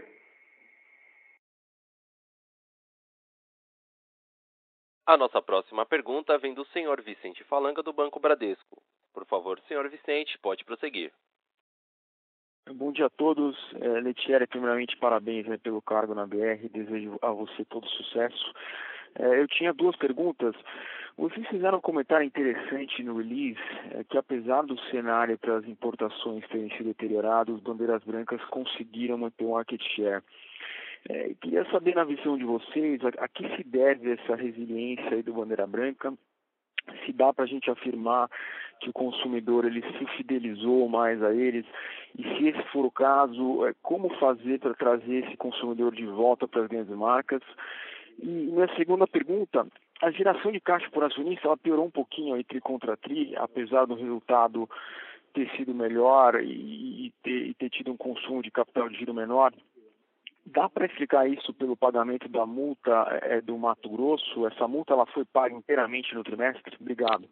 A nossa próxima pergunta vem do senhor Vicente Falanga, do Banco Bradesco. Por favor, senhor Vicente, pode prosseguir. Bom dia a todos. É, Letieri, primeiramente, parabéns, né, pelo cargo na B R. Desejo a você todo sucesso. É, eu tinha duas perguntas. Vocês fizeram um comentário interessante no release, é, que apesar do cenário para as importações terem sido deteriorado, os bandeiras brancas conseguiram manter o market share. É, queria saber, na visão de vocês, a, a que se deve essa resiliência aí do bandeira branca? Se dá para a gente afirmar que o consumidor ele se fidelizou mais a eles, e se esse for o caso, é, como fazer para trazer esse consumidor de volta para as grandes marcas? E minha segunda pergunta, a geração de caixa por acionista ela piorou um pouquinho aí tri contra tri, apesar do resultado ter sido melhor e, e, ter, e ter tido um consumo de capital de giro menor. Dá para explicar isso pelo pagamento da multa é, do Mato Grosso? Essa multa ela foi paga inteiramente no trimestre? Obrigado.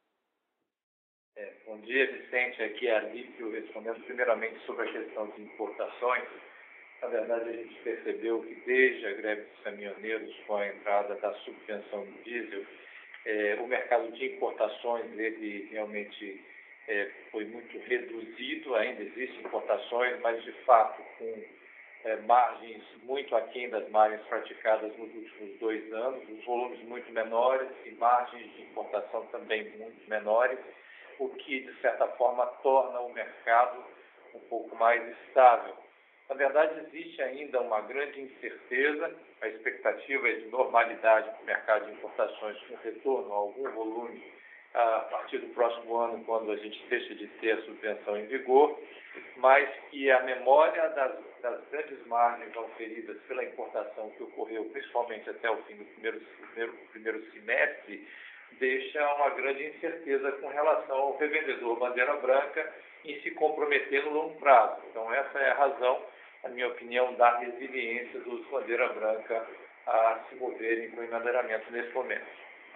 É, bom dia, Vicente. Aqui é Alípio, respondendo primeiramente sobre a questão de importações. Na verdade, a gente percebeu que desde a greve dos caminhoneiros, com a entrada da subvenção do diesel, é, o mercado de importações ele realmente é, foi muito reduzido. Ainda existem importações, mas de fato com É, margens muito aquém das margens praticadas nos últimos dois anos, os volumes muito menores e margens de importação também muito menores, o que, de certa forma, torna o mercado um pouco mais estável. Na verdade, existe ainda uma grande incerteza, a expectativa é de normalidade para o mercado de importações com retorno a algum volume a partir do próximo ano, quando a gente deixa de ter a subvenção em vigor, mas que a memória das, das grandes margens oferidas pela importação que ocorreu, principalmente até o fim do primeiro, primeiro, primeiro semestre, deixa uma grande incerteza com relação ao revendedor bandeira branca em se comprometer no longo prazo. Então, essa é a razão, na minha opinião, da resiliência dos bandeira branca a se moverem com o emandeiramento nesse momento.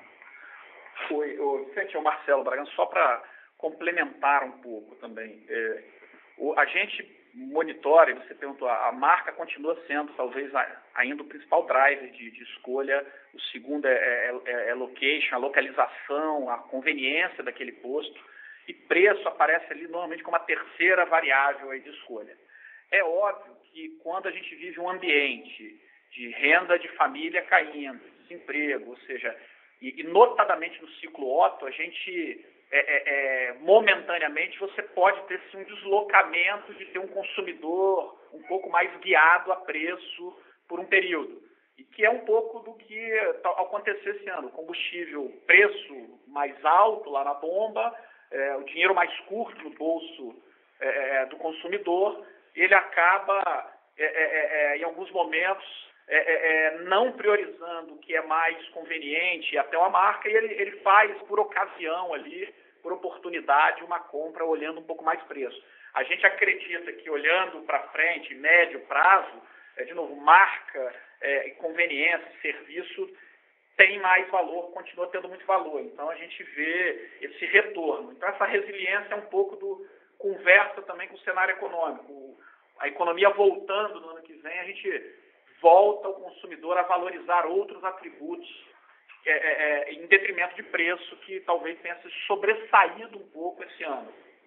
Oi, o Vicente, é o Marcelo Bragança, só para complementar um pouco também. É, o, a gente monitora, e você perguntou, a, a marca continua sendo talvez a, ainda o principal driver de, de escolha, o segundo é, é, é, é location, a localização, a conveniência daquele posto, e preço aparece ali normalmente como a terceira variável aí de escolha. É óbvio que quando a gente vive um ambiente de renda de família caindo, desemprego, ou seja, e, e notadamente no ciclo Otto, a gente, é, é, é, momentaneamente, você pode ter sim, um deslocamento de ter um consumidor um pouco mais guiado a preço por um período. E que é um pouco do que aconteceu esse ano. O combustível, preço mais alto lá na bomba, é, o dinheiro mais curto no bolso é, do consumidor, ele acaba, é, é, é, em alguns momentos, É, é, é, não priorizando o que é mais conveniente até uma marca, e ele, ele faz por ocasião ali, por oportunidade, uma compra olhando um pouco mais preço. A gente acredita que olhando para frente, médio prazo, é, de novo, marca, é, conveniência, serviço, tem mais valor, continua tendo muito valor. Então a gente vê esse retorno. Então essa resiliência é um pouco do conversa também com o cenário econômico. A economia voltando no ano que vem, a gente volta o consumidor a valorizar outros atributos é, é, em detrimento de preço, que talvez tenha se sobressaído um pouco esse ano.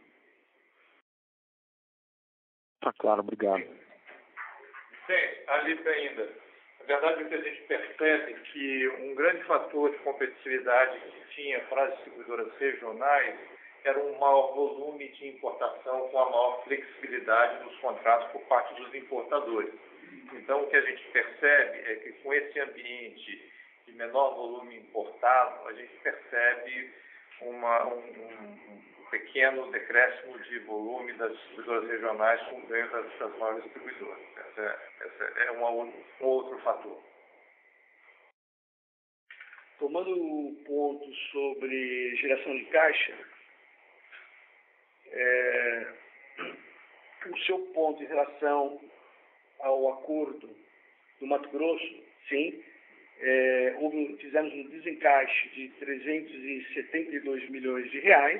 Tá claro, obrigado. Sim, ali ainda. Na verdade, o que a gente percebe é que um grande fator de competitividade que tinha para as distribuidoras regionais era um maior volume de importação com a maior flexibilidade nos contratos por parte dos importadores. Então, o que a gente percebe é que com esse ambiente de menor volume importado, a gente percebe uma, um, um pequeno decréscimo de volume das distribuidoras regionais com ganho das, das maiores distribuidoras. Esse é, esse é uma, um outro fator. Tomando o ponto sobre geração de caixa, é, o seu ponto em relação ao acordo do Mato Grosso, sim, é, houve, fizemos um desencaixe de trezentos e setenta e dois milhões de reais.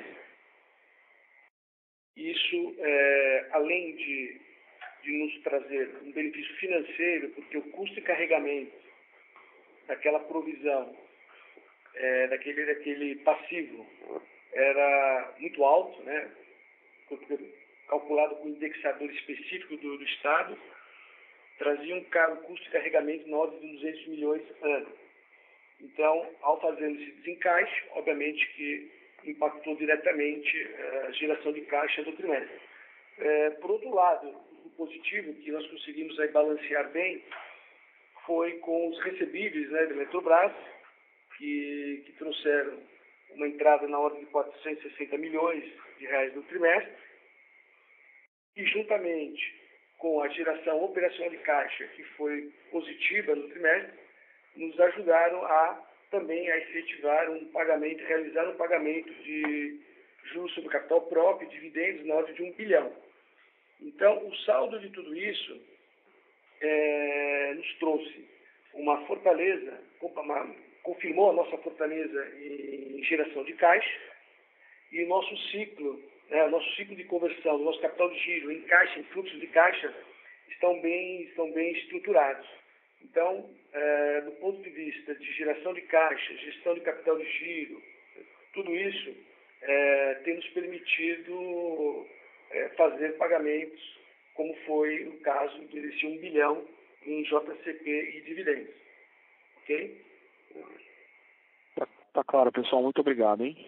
Isso, é, além de, de nos trazer um benefício financeiro, porque o custo de carregamento daquela provisão, é, daquele, daquele passivo, era muito alto, né? Calculado com indexador específico do, do Estado, trazia um caro custo de carregamento na ordem de duzentos milhões ano. Então, ao fazermos esse desencaixe, obviamente que impactou diretamente a geração de caixa do trimestre. É, por outro lado, o positivo que nós conseguimos aí balancear bem foi com os recebíveis, né, da Eletrobras, que, que trouxeram uma entrada na ordem de quatrocentos e sessenta milhões de reais no trimestre, e juntamente com a geração operacional de caixa, que foi positiva no trimestre, nos ajudaram a também a efetivar um pagamento, realizar um pagamento de juros sobre capital próprio e dividendos na ordem de um bilhão. Então, o saldo de tudo isso é, nos trouxe uma fortaleza, uma, confirmou a nossa fortaleza em, em geração de caixa, e o nosso ciclo, né, o nosso ciclo de conversão, o nosso capital de giro em caixa, em fluxo de caixa, estão bem, estão bem estruturados. Então, é, do ponto de vista de geração de caixa, gestão de capital de giro, tudo isso é, tem nos permitido é, fazer pagamentos, como foi o caso desse um bilhão em J C P e dividendos. Ok? Tá, tá claro, pessoal. Muito obrigado, hein?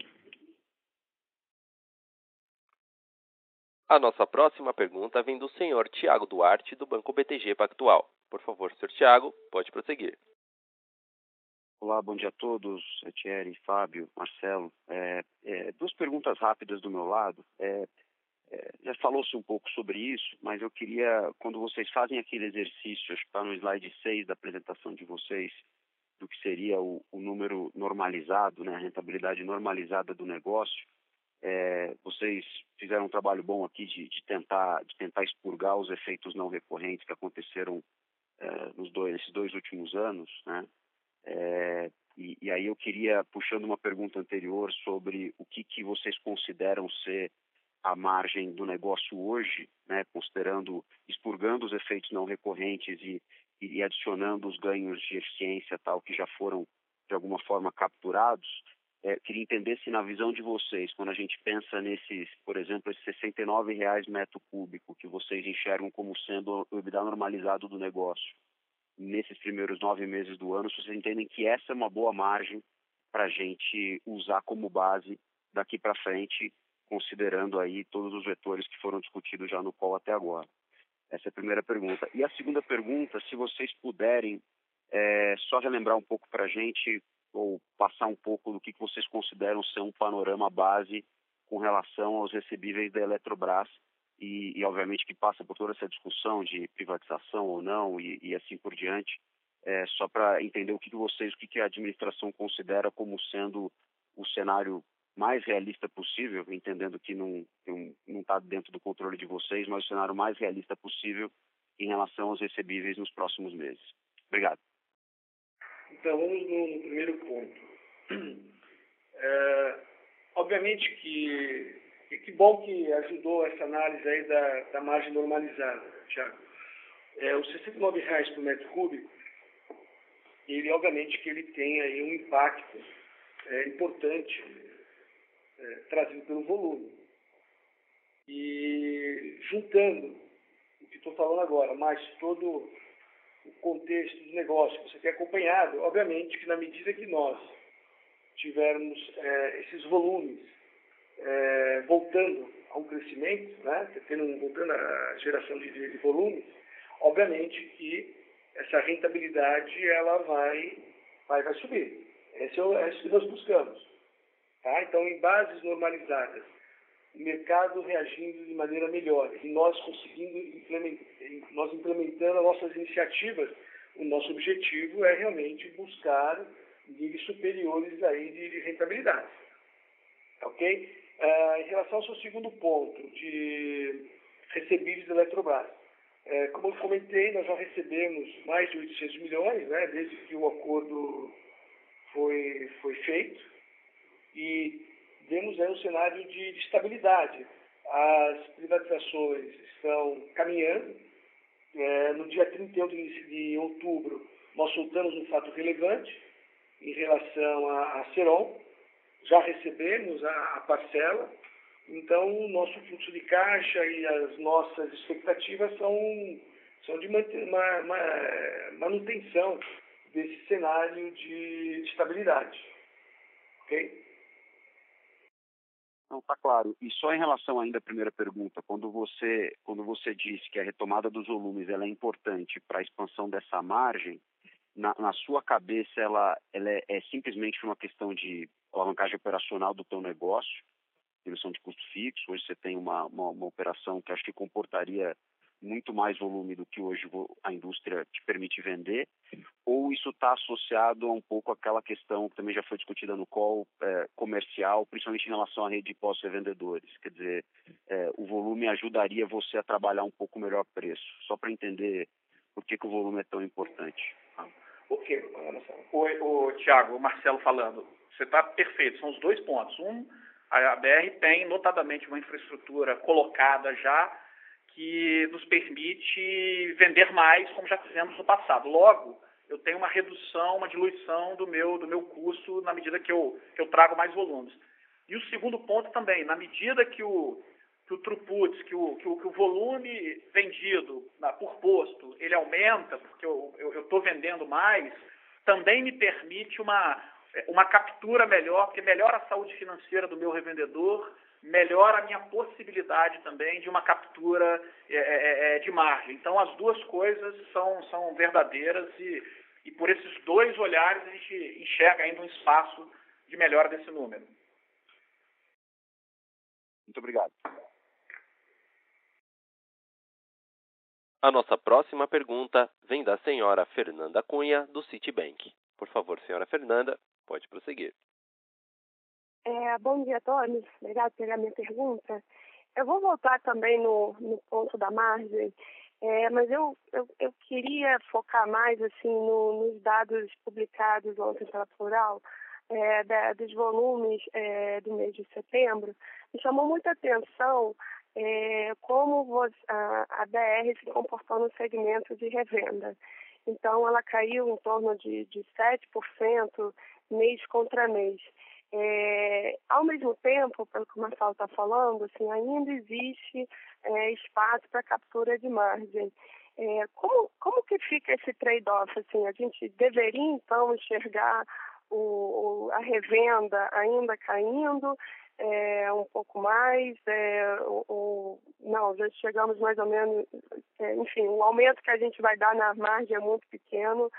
A nossa próxima pergunta vem do senhor Tiago Duarte, do Banco B T G Pactual. Por favor, senhor Tiago, pode prosseguir. Olá, bom dia a todos, Thierry, Fábio, Marcelo. É, é, duas perguntas rápidas do meu lado. É, é, já falou-se um pouco sobre isso, mas eu queria, quando vocês fazem aquele exercício, acho que está no slide seis da apresentação de vocês, do que seria o, o número normalizado, né, a rentabilidade normalizada do negócio, é, vocês fizeram um trabalho bom aqui de, de, tentar, de tentar expurgar os efeitos não recorrentes que aconteceram é, nos dois, nesses dois últimos anos, né? É, e, e aí eu queria, puxando uma pergunta anterior sobre o que, que vocês consideram ser a margem do negócio hoje, né, considerando, expurgando os efeitos não recorrentes e, e adicionando os ganhos de eficiência tal que já foram de alguma forma capturados. É, queria entender se na visão de vocês, quando a gente pensa nesses, por exemplo, esses sessenta e nove reais metro cúbico que vocês enxergam como sendo o EBITDA normalizado do negócio, nesses primeiros nove meses do ano, vocês entendem que essa é uma boa margem para a gente usar como base daqui para frente, considerando aí todos os vetores que foram discutidos já no call até agora. Essa é a primeira pergunta. E a segunda pergunta, se vocês puderem é, só relembrar um pouco para a gente, ou passar um pouco do que vocês consideram ser um panorama base com relação aos recebíveis da Eletrobras, E, e obviamente que passa por toda essa discussão de privatização ou não e, e assim por diante, é, só para entender o que, que vocês, o que, que a administração considera como sendo o cenário mais realista possível, entendendo que não não está dentro do controle de vocês, mas o cenário mais realista possível em relação aos recebíveis nos próximos meses. Obrigado. Então, vamos no, no primeiro ponto. É, obviamente que E que bom que ajudou essa análise aí da, da margem normalizada, Thiago. É, os sessenta e nove reais por metro cúbico, ele obviamente que ele tem aí um impacto é, importante é, trazido pelo volume. E juntando o que estou falando agora, mais todo o contexto do negócio que você tem acompanhado, obviamente que na medida que nós tivermos é, esses volumes É, voltando a um crescimento, né, tendo um, voltando à geração de, de, de volume, obviamente que essa rentabilidade ela vai, vai, vai subir. Esse é, o, é isso que nós buscamos. Tá? Então, em bases normalizadas, o mercado reagindo de maneira melhor e nós conseguindo implementar, nós implementando as nossas iniciativas, o nosso objetivo é realmente buscar níveis superiores aí de, de rentabilidade. Ok? Uh, em relação ao seu segundo ponto, de recebíveis da Eletrobras, É, como eu comentei, nós já recebemos mais de oitocentos milhões, né, desde que o acordo foi, foi feito, e temos aí um cenário de, de estabilidade. As privatizações estão caminhando. É, no dia trinta e um de, de outubro, nós soltamos um fato relevante em relação à Ceron. Já recebemos a, a parcela. Então, o nosso fluxo de caixa e as nossas expectativas são, são de uma, uma manutenção desse cenário de estabilidade. Ok? Não, tá claro. E só em relação ainda à primeira pergunta, quando você, quando você disse que a retomada dos volumes ela é importante para a expansão dessa margem, na, na sua cabeça ela, ela é, é simplesmente uma questão de alavancagem operacional do teu negócio, diminuição de custo fixo. Hoje você tem uma, uma, uma operação que acho que comportaria muito mais volume do que hoje a indústria te permite vender, ou isso está associado a um pouco àquela questão que também já foi discutida no call é, comercial, principalmente em relação à rede de pós-revendedores? Quer dizer, é, o volume ajudaria você a trabalhar um pouco melhor preço, só para entender por que, que o volume é tão importante. Ok, o, o Thiago, o Marcelo falando, você está perfeito, são os dois pontos. Um, a B R tem notadamente uma infraestrutura colocada já que nos permite vender mais, como já fizemos no passado. Logo, eu tenho uma redução, uma diluição do meu, do meu custo na medida que eu, que eu trago mais volumes. E o segundo ponto também, na medida que o, que o throughput, que o, que o, que o volume vendido na, por posto, ele aumenta, porque eu estou vendendo mais, também me permite uma, uma captura melhor, porque melhora a saúde financeira do meu revendedor, melhora a minha possibilidade também de uma captura é, é, de margem. Então, as duas coisas são, são verdadeiras e, e por esses dois olhares a gente enxerga ainda um espaço de melhora desse número. Muito obrigado. A nossa próxima pergunta vem da senhora Fernanda Cunha, do Citibank. Por favor, senhora Fernanda, pode prosseguir. É, bom dia a todos. Obrigado pela minha pergunta. Eu vou voltar também no, no ponto da margem, é, mas eu, eu, eu queria focar mais assim, no, nos dados publicados ontem pela Plural, é, da, dos volumes é, do mês de setembro. Me chamou muita atenção é, como você, a, a B R se comportou no segmento de revenda. Então, ela caiu em torno de, de sete por cento mês contra mês. É, ao mesmo tempo, pelo que o Marcelo está falando, assim, ainda existe é, espaço para captura de margem. É, como, como que fica esse trade-off? Assim, a gente deveria, então, enxergar o, o, a revenda ainda caindo é, um pouco mais? É, o, o, não, já chegamos mais ou menos... É, enfim, o aumento que a gente vai dar na margem é muito pequeno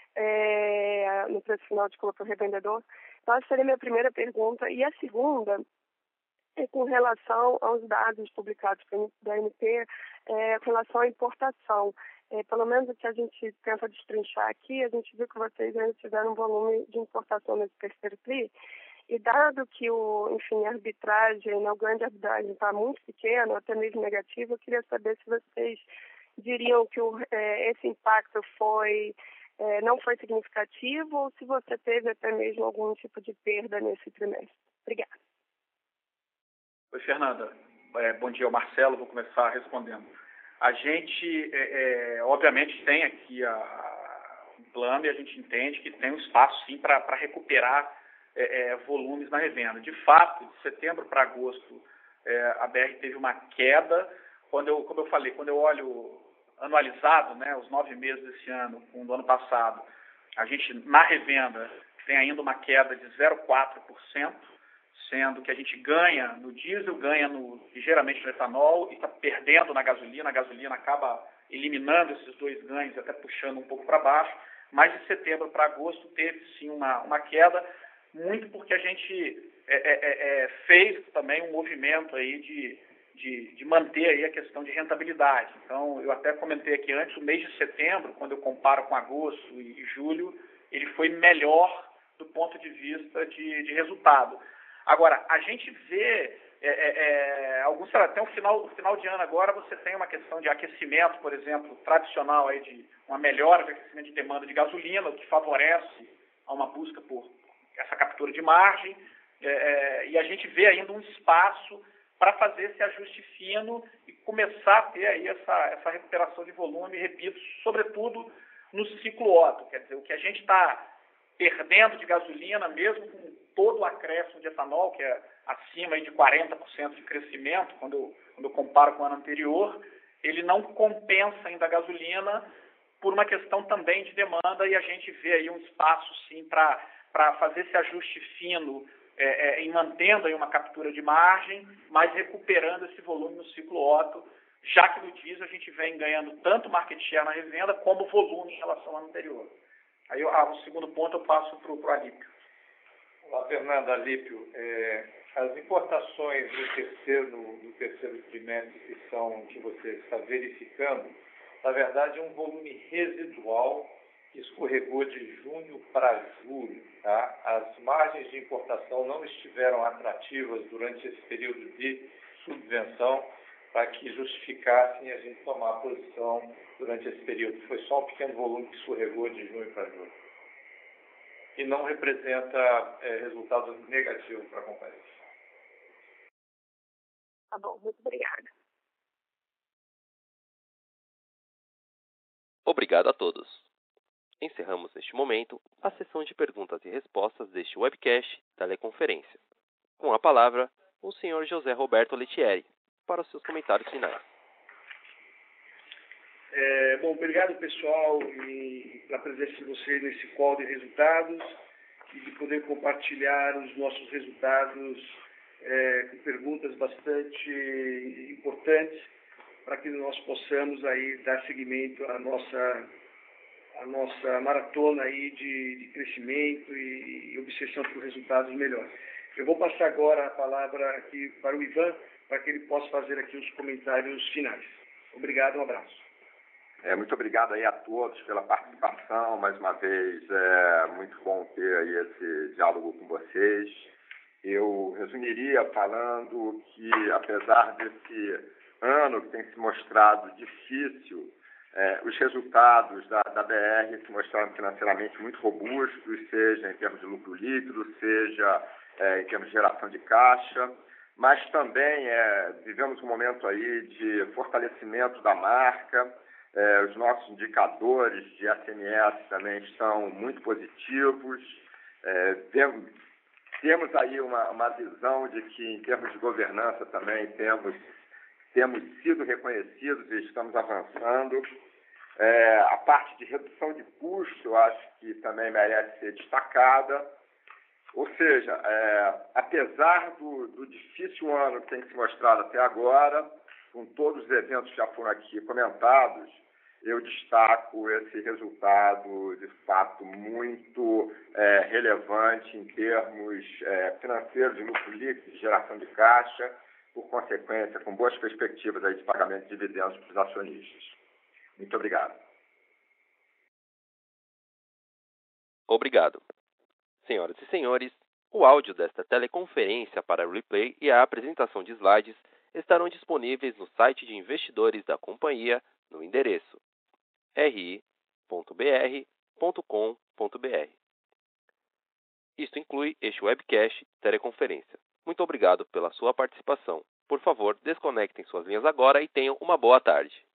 é, no preço final de compra para o revendedor. Então, essa seria a minha primeira pergunta. E a segunda é com relação aos dados publicados da M P, é, com relação à importação. É, pelo menos o que a gente tenta destrinchar aqui, a gente viu que vocês ainda tiveram um volume de importação nesse terceiro tri, e dado que o, enfim, a arbitragem, né, o grande arbitragem está muito pequeno, até mesmo negativo, eu queria saber se vocês diriam que o, é, esse impacto foi... É, não foi significativo ou se você teve até mesmo algum tipo de perda nesse trimestre. Obrigada. Oi, Fernanda. É, bom dia, Marcelo. Vou começar respondendo. A gente, é, é, obviamente, tem aqui a, um plano e a gente entende que tem um espaço, sim, para recuperar é, é, volumes na revenda. De fato, de setembro para agosto, é, a B R teve uma queda. Quando eu, como eu falei, quando eu olho... anualizado, né, os nove meses desse ano, com do ano passado, a gente, na revenda, tem ainda uma queda de zero vírgula quatro por cento, sendo que a gente ganha no diesel, ganha no, ligeiramente no etanol e está perdendo na gasolina. A gasolina acaba eliminando esses dois ganhos, até puxando um pouco para baixo. Mas de setembro para agosto teve, sim, uma, uma queda, muito porque a gente é, é, é, fez também um movimento aí de... De, de manter aí a questão de rentabilidade. Então, eu até comentei aqui antes, o mês de setembro, quando eu comparo com agosto e julho, ele foi melhor do ponto de vista de, de resultado. Agora, a gente vê é, é, é, alguns, até o final, o final de ano agora, você tem uma questão de aquecimento, por exemplo, tradicional, aí de uma melhora de aquecimento de demanda de gasolina, o que favorece a uma busca por essa captura de margem, é, é, e a gente vê ainda um espaço para fazer esse ajuste fino e começar a ter aí essa, essa recuperação de volume, repito, sobretudo no ciclo Otto. Quer dizer, o que a gente está perdendo de gasolina, mesmo com todo o acréscimo de etanol, que é acima aí de quarenta por cento de crescimento, quando eu, quando eu comparo com o ano anterior, ele não compensa ainda a gasolina por uma questão também de demanda, e a gente vê aí um espaço, sim, para fazer esse ajuste fino, é, é, em mantendo aí uma captura de margem, mas recuperando esse volume no ciclo Otto, já que no diesel a gente vem ganhando tanto market share na revenda como volume em relação ao ano anterior. Aí ah, o segundo ponto eu passo para o Alípio. Olá, Fernando, Alípio. É, as importações no terceiro, no terceiro trimestre que, são, que você está verificando, na verdade é um volume residual que escorregou de junho para julho. Tá? As margens de importação não estiveram atrativas durante esse período de subvenção para que justificassem a gente tomar posição durante esse período. Foi só um pequeno volume que escorregou de junho para julho. E não representa é, resultados negativos para a companhia. Tá bom, muito obrigada. Obrigado a todos. Encerramos neste momento a sessão de perguntas e respostas deste webcast teleconferência. Com a palavra, o senhor José Roberto Lettieri, para os seus comentários finais. É, bom, obrigado, pessoal, e pela presença de vocês nesse call de resultados e de poder compartilhar os nossos resultados é, com perguntas bastante importantes para que nós possamos aí dar seguimento à nossa, à nossa maratona aí de, de crescimento e, e obsessão por resultados melhores. Eu vou passar agora a palavra aqui para o Ivan, para que ele possa fazer aqui os comentários finais. Obrigado, um abraço. É, muito obrigado aí a todos pela participação, mais uma vez, é muito bom ter aí esse diálogo com vocês. Eu resumiria falando que, apesar desse ano que tem se mostrado difícil, é, os resultados da, da B R se mostraram financeiramente muito robustos, seja em termos de lucro líquido, seja é, em termos de geração de caixa, mas também é, vivemos um momento aí de fortalecimento da marca. É, os nossos indicadores de S M S também estão muito positivos. É, temos, temos aí uma, uma visão de que, em termos de governança, também temos, temos sido reconhecidos e estamos avançando. É, a parte de redução de custo, eu acho que também merece ser destacada. Ou seja, é, apesar do, do difícil ano que tem se mostrado até agora, com todos os eventos que já foram aqui comentados, eu destaco esse resultado, de fato, muito é, relevante em termos é, financeiros, de lucro líquido, de geração de caixa, por consequência, com boas perspectivas aí de pagamento de dividendos para os acionistas. Muito obrigado. Obrigado. Senhoras e senhores, o áudio desta teleconferência para replay e a apresentação de slides estarão disponíveis no site de investidores da companhia no endereço r i ponto b r ponto com ponto b r. Isto inclui este webcast teleconferência. Muito obrigado pela sua participação. Por favor, desconectem suas linhas agora e tenham uma boa tarde.